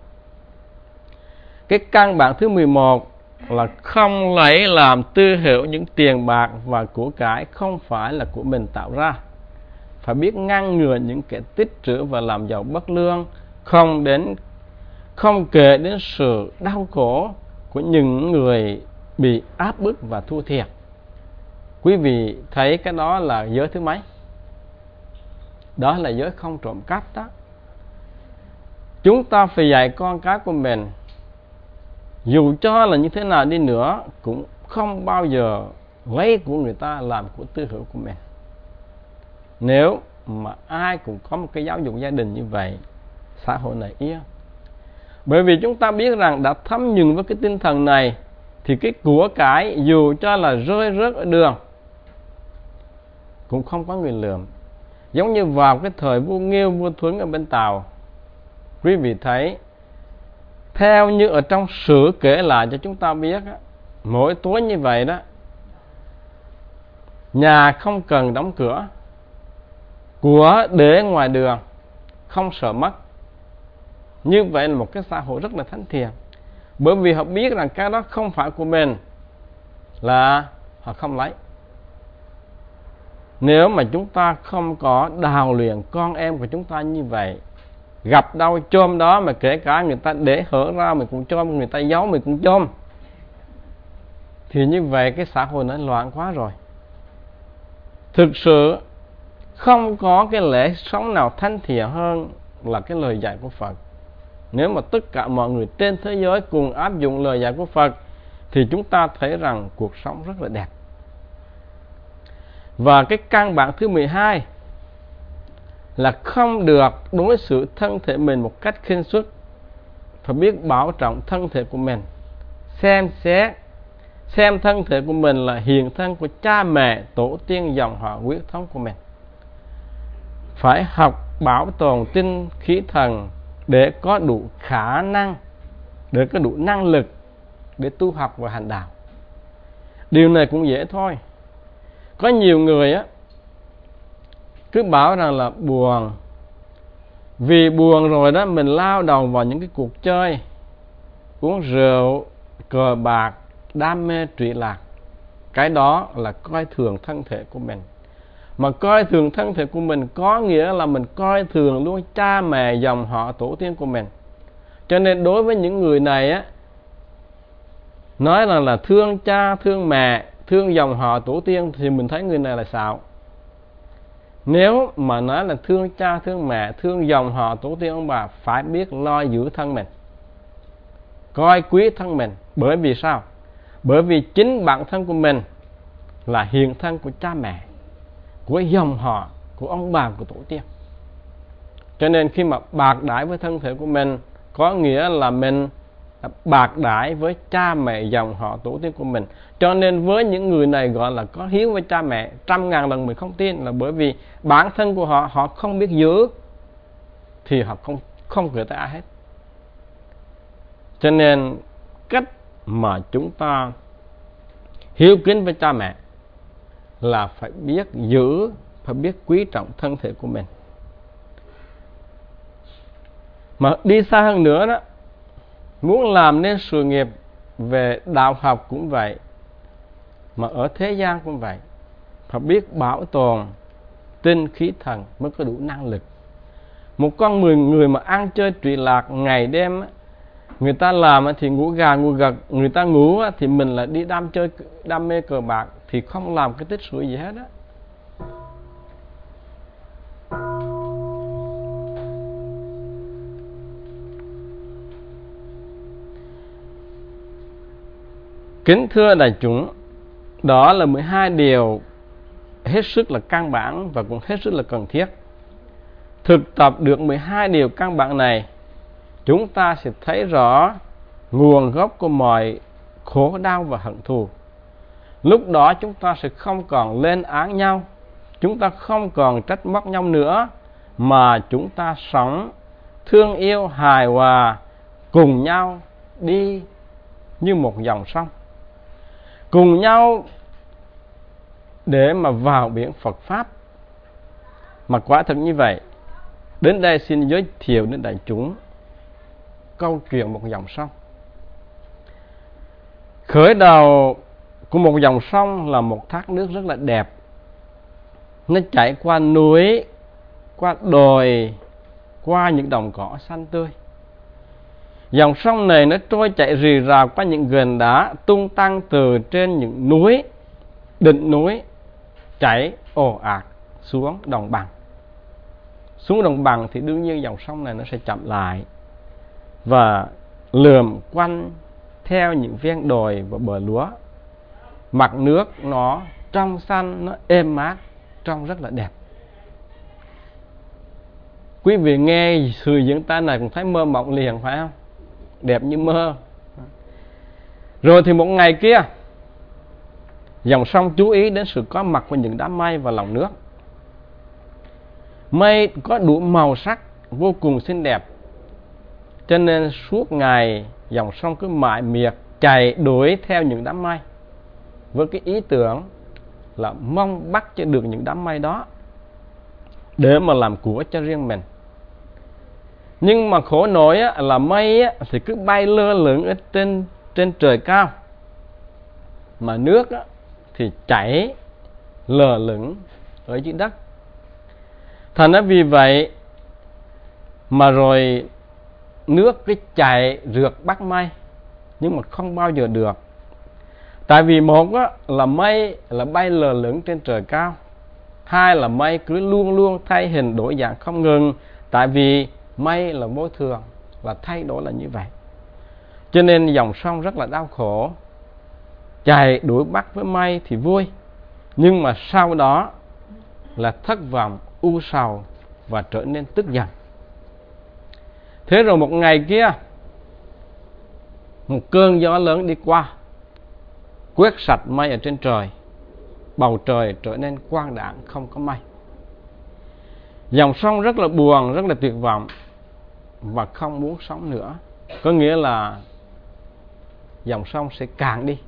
Cái căn bản thứ mười một là không lấy làm tư hữu những tiền bạc và của cải không phải là của mình tạo ra. Phải biết ngăn ngừa những kẻ tích trữ và làm giàu bất lương, không đến không kể đến sự đau khổ của những người bị áp bức và thua thiệt. Quý vị thấy cái đó là giới thứ mấy? Đó là giới không trộm cắp đó. Chúng ta phải dạy con cái của mình, dù cho là như thế nào đi nữa, cũng không bao giờ lấy của người ta làm của tư hữu của mình. Nếu mà ai cũng có một cái giáo dục gia đình như vậy, xã hội này yên. Bởi vì chúng ta biết rằng đã thấm nhuần với cái tinh thần này, thì cái của cải dù cho là rơi rớt ở đường cũng không có người lượm. Giống như vào cái thời vua Nghiêu, vua Thuấn ở bên Tàu, quý vị thấy, theo như ở trong sử kể lại cho chúng ta biết á, mỗi tối như vậy đó, nhà không cần đóng cửa, của để ngoài đường, không sợ mất. Như vậy là một cái xã hội rất là thánh thiện. Bởi vì họ biết rằng cái đó không phải của mình là họ không lấy. Nếu mà chúng ta không có đào luyện con em của chúng ta như vậy, gặp đâu chôm đó, mà kể cả người ta để hở ra mình cũng chôm, người ta giấu mình cũng chôm, thì như vậy cái xã hội nó loạn quá rồi. Thực sự không có cái lẽ sống nào thanh thiện hơn là cái lời dạy của Phật. Nếu mà tất cả mọi người trên thế giới cùng áp dụng lời dạy của Phật thì chúng ta thấy rằng cuộc sống rất là đẹp. Và cái căn bản thứ mười hai là không được đối xử thân thể mình một cách khinh suất, phải biết bảo trọng thân thể của mình, xem xét xem thân thể của mình là hiện thân của cha mẹ, tổ tiên, dòng họ huyết thống của mình. Phải học bảo tồn tinh khí thần để có đủ khả năng, để có đủ năng lực để tu học và hành đạo. Điều này cũng dễ thôi. Có nhiều người á cứ bảo rằng là buồn, vì buồn rồi đó mình lao đầu vào những cái cuộc chơi uống rượu, cờ bạc, đam mê trụy lạc. Cái đó là coi thường thân thể của mình. Mà coi thường thân thể của mình có nghĩa là mình coi thường luôn cha mẹ, dòng họ, tổ tiên của mình. Cho nên đối với những người này á, nói rằng là thương cha, thương mẹ, thương dòng họ, tổ tiên, thì mình thấy người này là xạo. Nếu mà nói là thương cha, thương mẹ, thương dòng họ, tổ tiên, ông bà, phải biết lo giữ thân mình, coi quý thân mình. Bởi vì sao? Bởi vì chính bản thân của mình là hiện thân của cha mẹ, của dòng họ, của ông bà, của tổ tiên. Cho nên khi mà bạc đãi với thân thể của mình, có nghĩa là mình bạc đãi với cha mẹ, dòng họ, tổ tiên của mình. Cho nên với những người này gọi là có hiếu với cha mẹ, trăm ngàn lần mình không tin, là bởi vì bản thân của họ họ không biết giữ, thì họ không không gửi tới ai hết. Cho nên cách mà chúng ta hiếu kính với cha mẹ là phải biết giữ, phải biết quý trọng thân thể của mình. Mà đi xa hơn nữa đó, muốn làm nên sự nghiệp về đạo học cũng vậy, mà ở thế gian cũng vậy, phải biết bảo tồn tinh khí thần mới có đủ năng lực. Một con người, người mà ăn chơi trụy lạc ngày đêm, người ta làm thì ngủ gà ngủ gật, người ta ngủ thì mình là đi đam chơi đam mê cờ bạc, thì không làm cái tích sự gì hết á. Kính thưa đại chúng, đó là mười hai điều hết sức là căn bản và cũng hết sức là cần thiết. Thực tập được mười hai điều căn bản này, chúng ta sẽ thấy rõ nguồn gốc của mọi khổ đau và hận thù. Lúc đó chúng ta sẽ không còn lên án nhau, chúng ta không còn trách móc nhau nữa, mà chúng ta sống thương yêu, hài hòa, cùng nhau đi như một dòng sông, cùng nhau để mà vào biển Phật Pháp. Mà quả thật như vậy. Đến đây xin giới thiệu đến đại chúng câu chuyện một dòng sông. Khởi đầu của một dòng sông là một thác nước rất là đẹp. Nó chảy qua núi, qua đồi, qua những đồng cỏ xanh tươi. Dòng sông này nó trôi chạy rì rào qua những gành đá tung tăng từ trên những núi, đỉnh núi, chảy ồ ạt xuống đồng bằng. Xuống đồng bằng thì đương nhiên dòng sông này nó sẽ chậm lại và lượm quanh theo những ven đồi và bờ lúa. Mặt nước nó trong xanh, nó êm mát, trông rất là đẹp. Quý vị nghe sự diễn tả này cũng thấy mơ mộng liền, phải không? Đẹp như mơ. Rồi thì một ngày kia, dòng sông chú ý đến sự có mặt của những đám mây và lòng nước. Mây có đủ màu sắc vô cùng xinh đẹp, cho nên suốt ngày dòng sông cứ mải miệt chạy đuổi theo những đám mây, với cái ý tưởng là mong bắt cho được những đám mây đó để mà làm của cho riêng mình. Nhưng mà khổ nổi á, là mây á, thì cứ bay lơ lửng ở trên, trên trời cao. Mà nước á, thì chảy lờ lửng ở dưới đất. Thành ra vì vậy mà rồi nước cứ chạy rượt bắt mây, nhưng mà không bao giờ được. Tại vì một á, là mây là bay lờ lửng trên trời cao. Hai là mây cứ luôn luôn thay hình đổi dạng không ngừng. Tại vì mây là vô thường, và thay đổi là như vậy. Cho nên dòng sông rất là đau khổ. Chạy đuổi bắt với mây thì vui, nhưng mà sau đó là thất vọng, u sầu và trở nên tức giận. Thế rồi một ngày kia, một cơn gió lớn đi qua, quét sạch mây ở trên trời. Bầu trời trở nên quang đãng, không có mây. Dòng sông rất là buồn, rất là tuyệt vọng, và không muốn sống nữa. Có nghĩa là dòng sông sẽ cạn đi.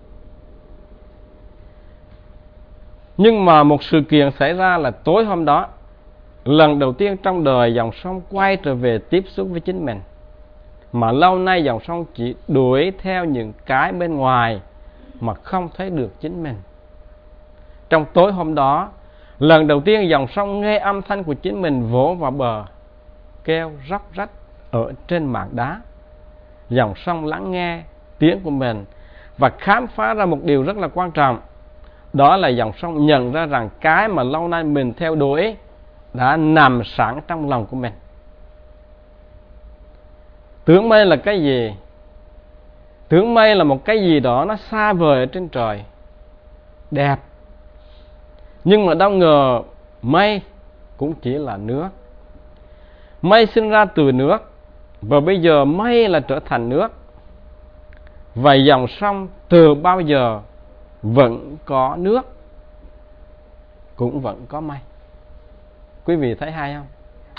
Nhưng mà một sự kiện xảy ra là tối hôm đó, lần đầu tiên trong đời dòng sông quay trở về tiếp xúc với chính mình. Mà lâu nay dòng sông chỉ đuổi theo những cái bên ngoài mà không thấy được chính mình. Trong tối hôm đó, lần đầu tiên dòng sông nghe âm thanh của chính mình vỗ vào bờ, kêu róc rách ở trên mảng đá. Dòng sông lắng nghe tiếng của mình và khám phá ra một điều rất là quan trọng. Đó là dòng sông nhận ra rằng cái mà lâu nay mình theo đuổi đã nằm sẵn trong lòng của mình. Tưởng mây là cái gì? Tưởng mây là một cái gì đó nó xa vời ở trên trời, đẹp. Nhưng mà đâu ngờ mây cũng chỉ là nước. Mây sinh ra từ nước, và bây giờ mây là trở thành nước. Và dòng sông từ bao giờ vẫn có nước, cũng vẫn có mây. Quý vị thấy hay không?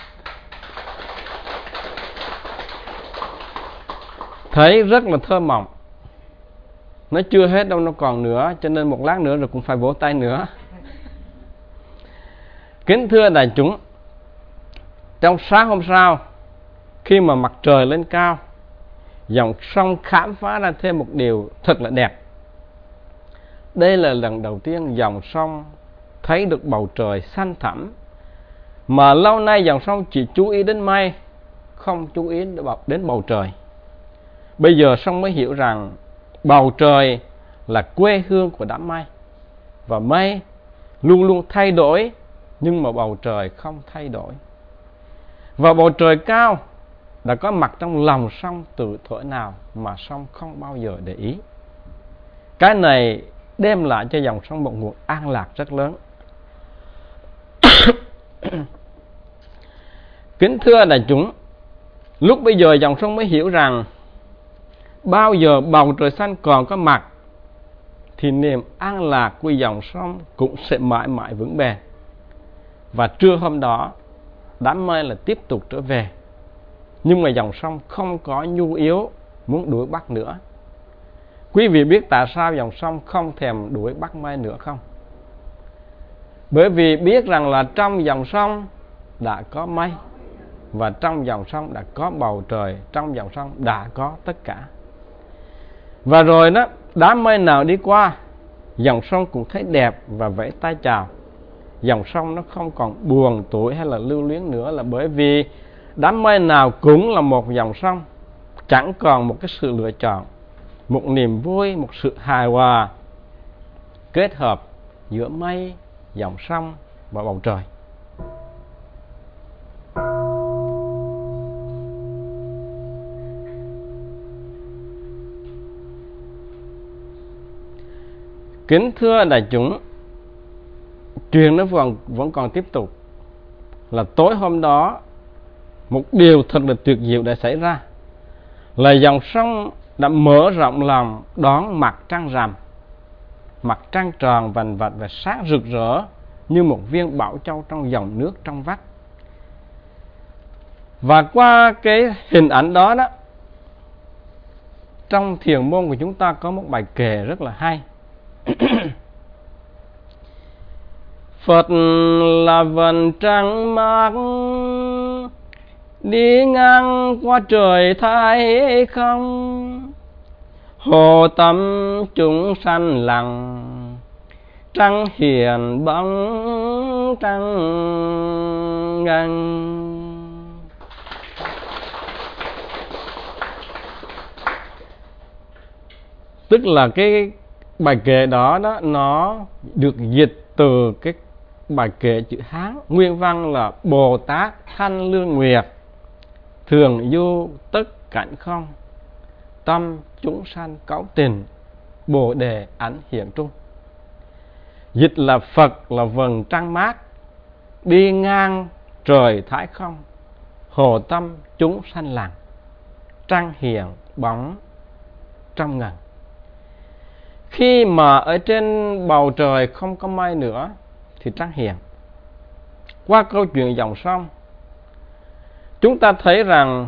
Thấy rất là thơ mộng. Nó chưa hết đâu, nó còn nữa. Cho nên một lát nữa rồi cũng phải vỗ tay nữa. Kính thưa đại chúng, trong sáng hôm sau, khi mà mặt trời lên cao, dòng sông khám phá ra thêm một điều thật là đẹp. Đây là lần đầu tiên dòng sông thấy được bầu trời xanh thẳm. Mà lâu nay dòng sông chỉ chú ý đến mây, không chú ý đến bầu trời. Bây giờ sông mới hiểu rằng bầu trời là quê hương của đám mây, và mây luôn luôn thay đổi, nhưng mà bầu trời không thay đổi. Và bầu trời cao đã có mặt trong lòng sông từ thuở nào mà sông không bao giờ để ý. Cái này đem lại cho dòng sông một nguồn an lạc rất lớn. Kính thưa đại chúng, lúc bây giờ dòng sông mới hiểu rằng bao giờ bầu trời xanh còn có mặt thì niềm an lạc của dòng sông cũng sẽ mãi mãi vững bền. Và trưa hôm đó, đám mây là tiếp tục trở về, nhưng mà dòng sông không có nhu yếu muốn đuổi bắt nữa. Quý vị biết tại sao dòng sông không thèm đuổi bắt mây nữa không? Bởi vì biết rằng là trong dòng sông đã có mây, và trong dòng sông đã có bầu trời, trong dòng sông đã có tất cả. Và rồi đó, đám mây nào đi qua, dòng sông cũng thấy đẹp và vẫy tay chào. Dòng sông nó không còn buồn tủi hay là lưu luyến nữa, là bởi vì đám mây nào cũng là một dòng sông, chẳng còn một cái sự lựa chọn, một niềm vui, một sự hài hòa kết hợp giữa mây, dòng sông và bầu trời. Kính thưa đại chúng, chuyện nó vẫn, vẫn còn tiếp tục. Là tối hôm đó, một điều thật là tuyệt diệu đã xảy ra. Là dòng sông đã mở rộng lòng đón mặt trăng rằm. Mặt trăng tròn vành vạch và sáng rực rỡ như một viên bảo châu trong dòng nước trong vắt. Và qua cái hình ảnh đó đó, trong thiền môn của chúng ta có một bài kệ rất là hay. Phật là vầng trăng mát đi ngang qua trời thấy không, hồ tâm chúng sanh lặng, trăng hiền bóng trăng ngân. Tức là cái bài kệ đó đó nó được dịch từ cái bài kệ chữ Hán, nguyên văn là Bồ Tát Thanh Lương Nguyệt, thường du tất cảnh không, tâm chúng sanh cấu tình, bồ đề ảnh hiện trung. Dịch là Phật là vầng trăng mát, đi ngang trời thái không, hồ tâm chúng sanh lặng, trăng hiền bóng trong ngần. Khi mà ở trên bầu trời không có mây nữa thì trăng hiền. Qua câu chuyện dòng sông, chúng ta thấy rằng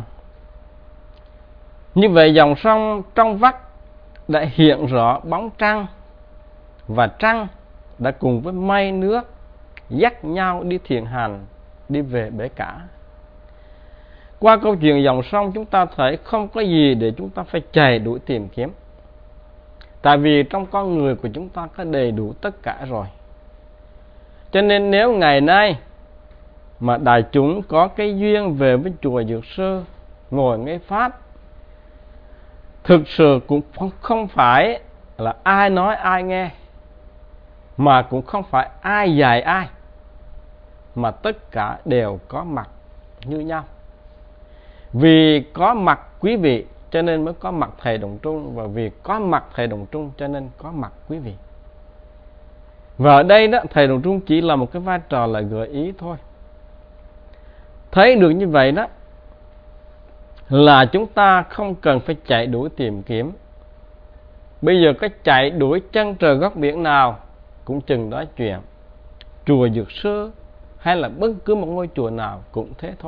như vậy dòng sông trong vắt đã hiện rõ bóng trăng, và trăng đã cùng với mây nước dắt nhau đi thiền hành, đi về bể cả. Qua câu chuyện dòng sông chúng ta thấy không có gì để chúng ta phải chạy đuổi tìm kiếm, tại vì trong con người của chúng ta có đầy đủ tất cả rồi. Cho nên nếu ngày nay mà đại chúng có cái duyên về với chùa Dược Sư ngồi nghe pháp, thực sự cũng không phải là ai nói ai nghe, mà cũng không phải ai dạy ai, mà tất cả đều có mặt như nhau. Vì có mặt quý vị cho nên mới có mặt thầy Đồng Trung, và vì có mặt thầy Đồng Trung cho nên có mặt quý vị. Và ở đây đó, thầy Đồng Trung chỉ là một cái vai trò là gợi ý thôi. Thấy được như vậy đó là chúng ta không cần phải chạy đuổi tìm kiếm. Bây giờ có chạy đuổi chân trời góc biển nào cũng chừng đó chuyện. Chùa Dược Sư hay là bất cứ một ngôi chùa nào cũng thế thôi.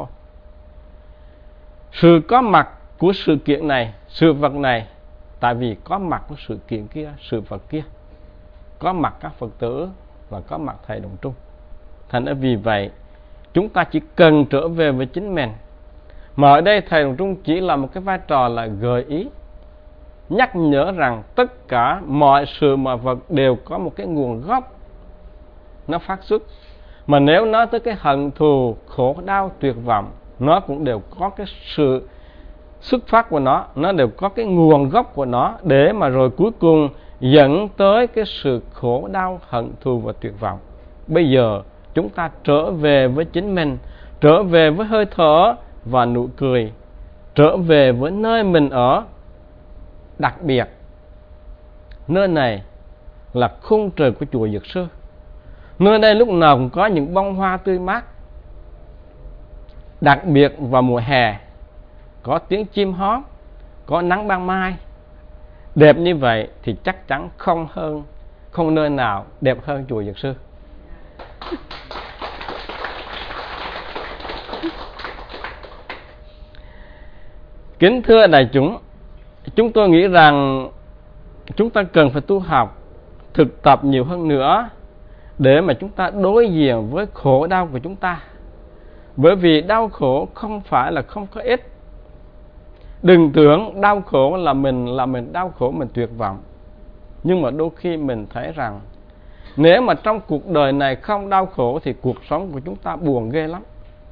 Sự có mặt của sự kiện này, sự vật này, tại vì có mặt của sự kiện kia, sự vật kia, có mặt các Phật tử và có mặt thầy Đồng Trung. Thành ra vì vậy chúng ta chỉ cần trở về với chính mình. Mà ở đây thầy Đồng Trung chỉ là một cái vai trò là gợi ý, nhắc nhở rằng tất cả mọi sự mọi vật đều có một cái nguồn gốc nó phát xuất. Mà nếu nói tới cái hận thù, khổ đau, tuyệt vọng, nó cũng đều có cái sự xuất phát của nó, nó đều có cái nguồn gốc của nó, để mà rồi cuối cùng dẫn tới cái sự khổ đau, hận thù và tuyệt vọng. Bây giờ chúng ta trở về với chính mình, trở về với hơi thở và nụ cười, trở về với nơi mình ở. Đặc biệt nơi này là khung trời của chùa Dược Sư. Nơi đây lúc nào cũng có những bông hoa tươi mát. Đặc biệt vào mùa hè có tiếng chim hót, có nắng ban mai. Đẹp như vậy thì chắc chắn không hơn, không nơi nào đẹp hơn chùa Dược Sư. Kính thưa đại chúng, chúng tôi nghĩ rằng chúng ta cần phải tu học, thực tập nhiều hơn nữa để mà chúng ta đối diện với khổ đau của chúng ta. Bởi vì đau khổ không phải là không có ích. Đừng tưởng đau khổ là mình là mình đau khổ, mình tuyệt vọng. Nhưng mà đôi khi mình thấy rằng nếu mà trong cuộc đời này không đau khổ thì cuộc sống của chúng ta buồn ghê lắm.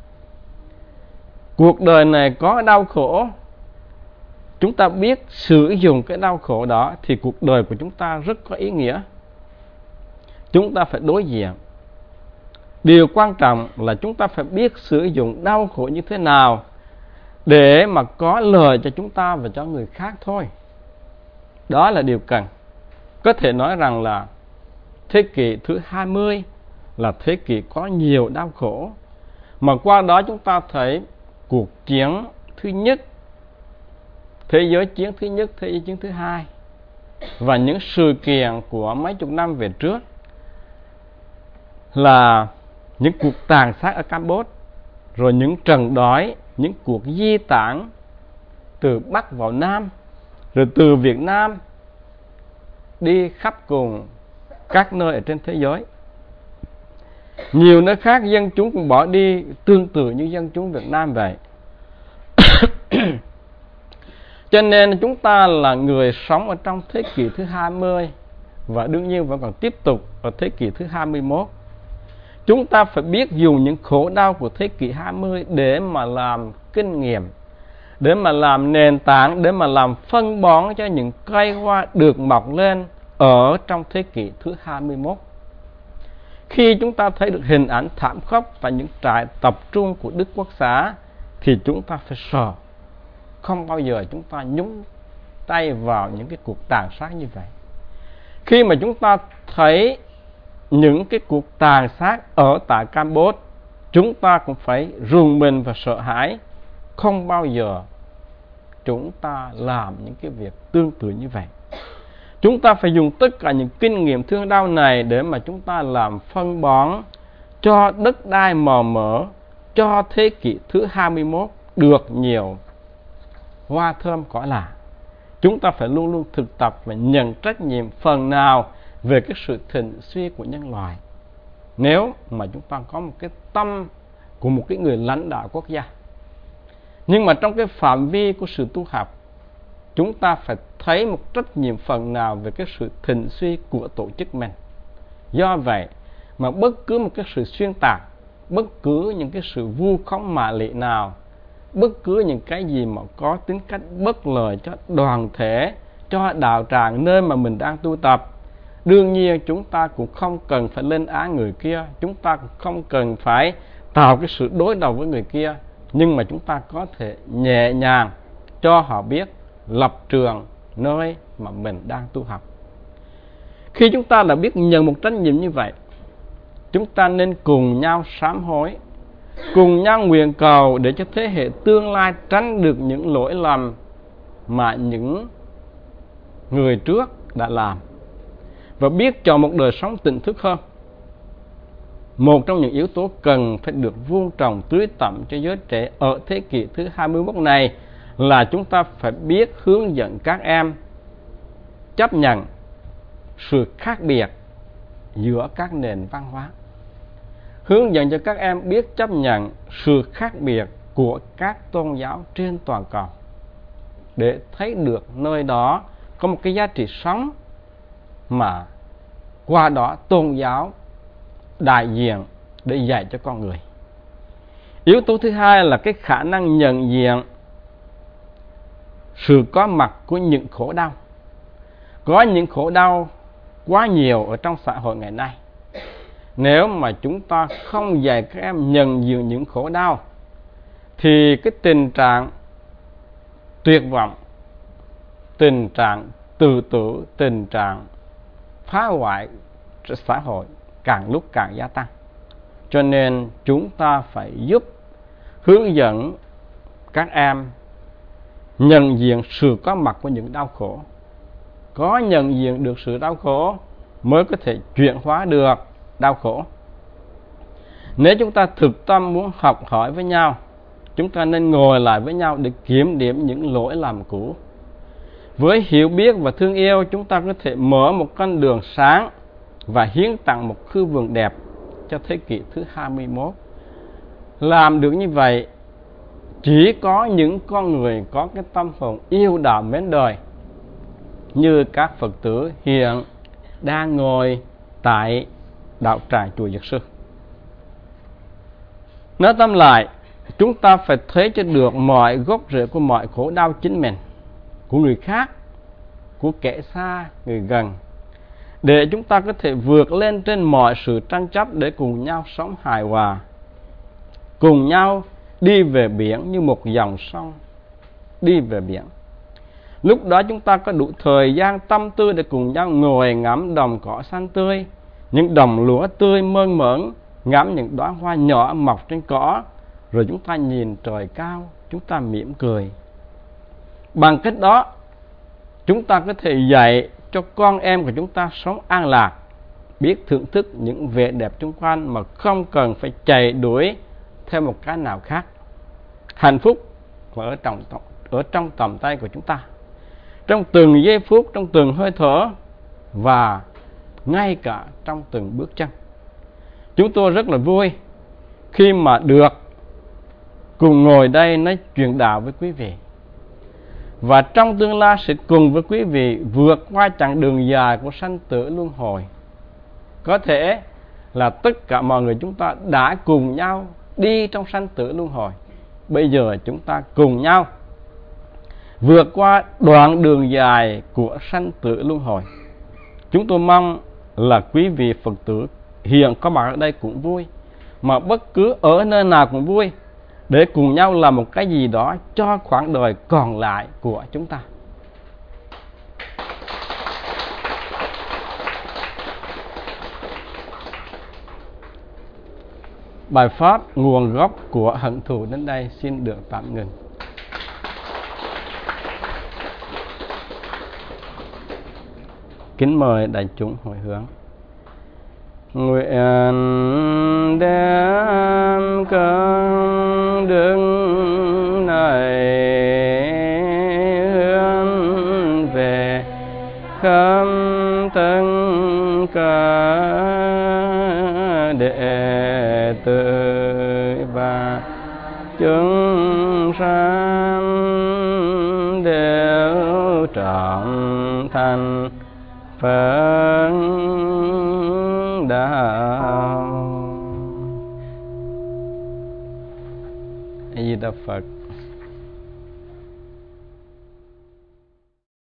Cuộc đời này có đau khổ, chúng ta biết sử dụng cái đau khổ đó thì cuộc đời của chúng ta rất có ý nghĩa. Chúng ta phải đối diện. Điều quan trọng là chúng ta phải biết sử dụng đau khổ như thế nào để mà có lợi cho chúng ta và cho người khác thôi. Đó là điều cần. Có thể nói rằng là thế kỷ thứ hai mươi là thế kỷ có nhiều đau khổ. Mà qua đó chúng ta thấy cuộc chiến thứ nhất, thế giới chiến thứ nhất, thế giới chiến thứ hai, và những sự kiện của mấy chục năm về trước là những cuộc tàn sát ở Campuchia, rồi những trận đói, những cuộc di tản từ Bắc vào Nam, rồi từ Việt Nam đi khắp cùng các nơi ở trên thế giới. Nhiều nơi khác dân chúng cũng bỏ đi tương tự như dân chúng Việt Nam vậy. Cho nên chúng ta là người sống ở trong thế kỷ thứ hai mươi và đương nhiên vẫn còn tiếp tục ở thế kỷ thứ hai mươi mốt. Chúng ta phải biết dùng những khổ đau của thế kỷ hai mươi để mà làm kinh nghiệm, để mà làm nền tảng, để mà làm phân bón cho những cây hoa được mọc lên ở trong thế kỷ thứ hai mươi mốt. Khi chúng ta thấy được hình ảnh thảm khốc và những trại tập trung của Đức Quốc xã thì chúng ta phải sợ. Không bao giờ chúng ta nhúng tay vào những cái cuộc tàn sát như vậy. Khi mà chúng ta thấy những cái cuộc tàn sát ở tại Campuchia, chúng ta cũng phải rùng mình và sợ hãi. Không bao giờ chúng ta làm những cái việc tương tự như vậy. Chúng ta phải dùng tất cả những kinh nghiệm thương đau này để mà chúng ta làm phân bón cho đất đai màu mỡ, cho thế kỷ thứ hai mươi mốt được nhiều hoa thơm cỏ lạ. Chúng ta phải luôn luôn thực tập và nhận trách nhiệm phần nào về cái sự thịnh suy của nhân loại, nếu mà chúng ta có một cái tâm của một cái người lãnh đạo quốc gia. Nhưng mà trong cái phạm vi của sự tu học, chúng ta phải thấy một trách nhiệm phần nào về cái sự thịnh suy của tổ chức mình. Do vậy mà bất cứ một cái sự xuyên tạc, bất cứ những cái sự vu khống mạ lị nào, bất cứ những cái gì mà có tính cách bất lợi cho đoàn thể, cho đạo tràng nơi mà mình đang tu tập, đương nhiên chúng ta cũng không cần phải lên án người kia, chúng ta cũng không cần phải tạo cái sự đối đầu với người kia, nhưng mà chúng ta có thể nhẹ nhàng cho họ biết lập trường nơi mà mình đang tu học. Khi chúng ta đã biết nhận một trách nhiệm như vậy, chúng ta nên cùng nhau sám hối, cùng nhau nguyện cầu để cho thế hệ tương lai tránh được những lỗi lầm mà những người trước đã làm, và biết chọn một đời sống tỉnh thức hơn. Một trong những yếu tố cần phải được vuông trồng tưới tẩm cho giới trẻ ở thế kỷ thứ hai mươi mốt này là chúng ta phải biết hướng dẫn các em chấp nhận sự khác biệt giữa các nền văn hóa, hướng dẫn cho các em biết chấp nhận sự khác biệt của các tôn giáo trên toàn cầu, để thấy được nơi đó có một cái giá trị sống mà qua đó tôn giáo đại diện để dạy cho con người. Yếu tố thứ hai là cái khả năng nhận diện sự có mặt của những khổ đau. Có những khổ đau quá nhiều ở trong xã hội ngày nay. Nếu mà chúng ta không dạy các em nhận diện những khổ đau thì cái tình trạng tuyệt vọng, tình trạng tự tử, tình trạng phá hoại xã hội càng lúc càng gia tăng. Cho nên chúng ta phải giúp hướng dẫn các em nhận diện sự có mặt của những đau khổ. Có nhận diện được sự đau khổ mới có thể chuyển hóa được đau khổ. Nếu chúng ta thực tâm muốn học hỏi với nhau, chúng ta nên ngồi lại với nhau để kiểm điểm những lỗi lầm cũ. Với hiểu biết và thương yêu, chúng ta có thể mở một con đường sáng và hiến tặng một khu vườn đẹp cho thế kỷ thứ hai mươi mốt. Làm được như vậy, chỉ có những con người có cái tâm hồn yêu đạo mến đời như các Phật tử hiện đang ngồi tại đạo tràng chùa Dược Sư. Nói tóm lại, chúng ta phải thấy cho được mọi gốc rễ của mọi khổ đau chính mình, của người khác, của kẻ xa, người gần, để chúng ta có thể vượt lên trên mọi sự tranh chấp để cùng nhau sống hài hòa, cùng nhau đi về biển như một dòng sông đi về biển. Lúc đó chúng ta có đủ thời gian tâm tư để cùng nhau ngồi ngắm đồng cỏ xanh tươi, những đồng lúa tươi mơn mởn, ngắm những đóa hoa nhỏ mọc trên cỏ, rồi chúng ta nhìn trời cao, chúng ta mỉm cười. Bằng cách đó, chúng ta có thể dạy cho con em của chúng ta sống an lạc, biết thưởng thức những vẻ đẹp xung quanh mà không cần phải chạy đuổi theo một cái nào khác. Hạnh phúc ở trong, ở trong tầm tay của chúng ta, trong từng giây phút, trong từng hơi thở và ngay cả trong từng bước chân. Chúng tôi rất là vui khi mà được cùng ngồi đây nói chuyện đạo với quý vị. và trong tương lai sẽ cùng với quý vị vượt qua chặng đường dài của sanh tử luân hồi. Có thể là tất cả mọi người chúng ta đã cùng nhau đi trong sanh tử luân hồi. Bây giờ chúng ta cùng nhau vượt qua đoạn đường dài của sanh tử luân hồi. Chúng tôi mong là quý vị Phật tử hiện có mặt ở đây cũng vui, mà bất cứ ở nơi nào cũng vui, để cùng nhau làm một cái gì đó cho khoảng đời còn lại của chúng ta. Bài pháp nguồn gốc của hận thù đến đây xin được tạm ngừng. Kính mời đại chúng hồi hướng. Nguyện đem công đức này hướng về khắp tất cả đệ tử và chúng sanh đều trọn thành Phật đạo. A Di Đà Phật.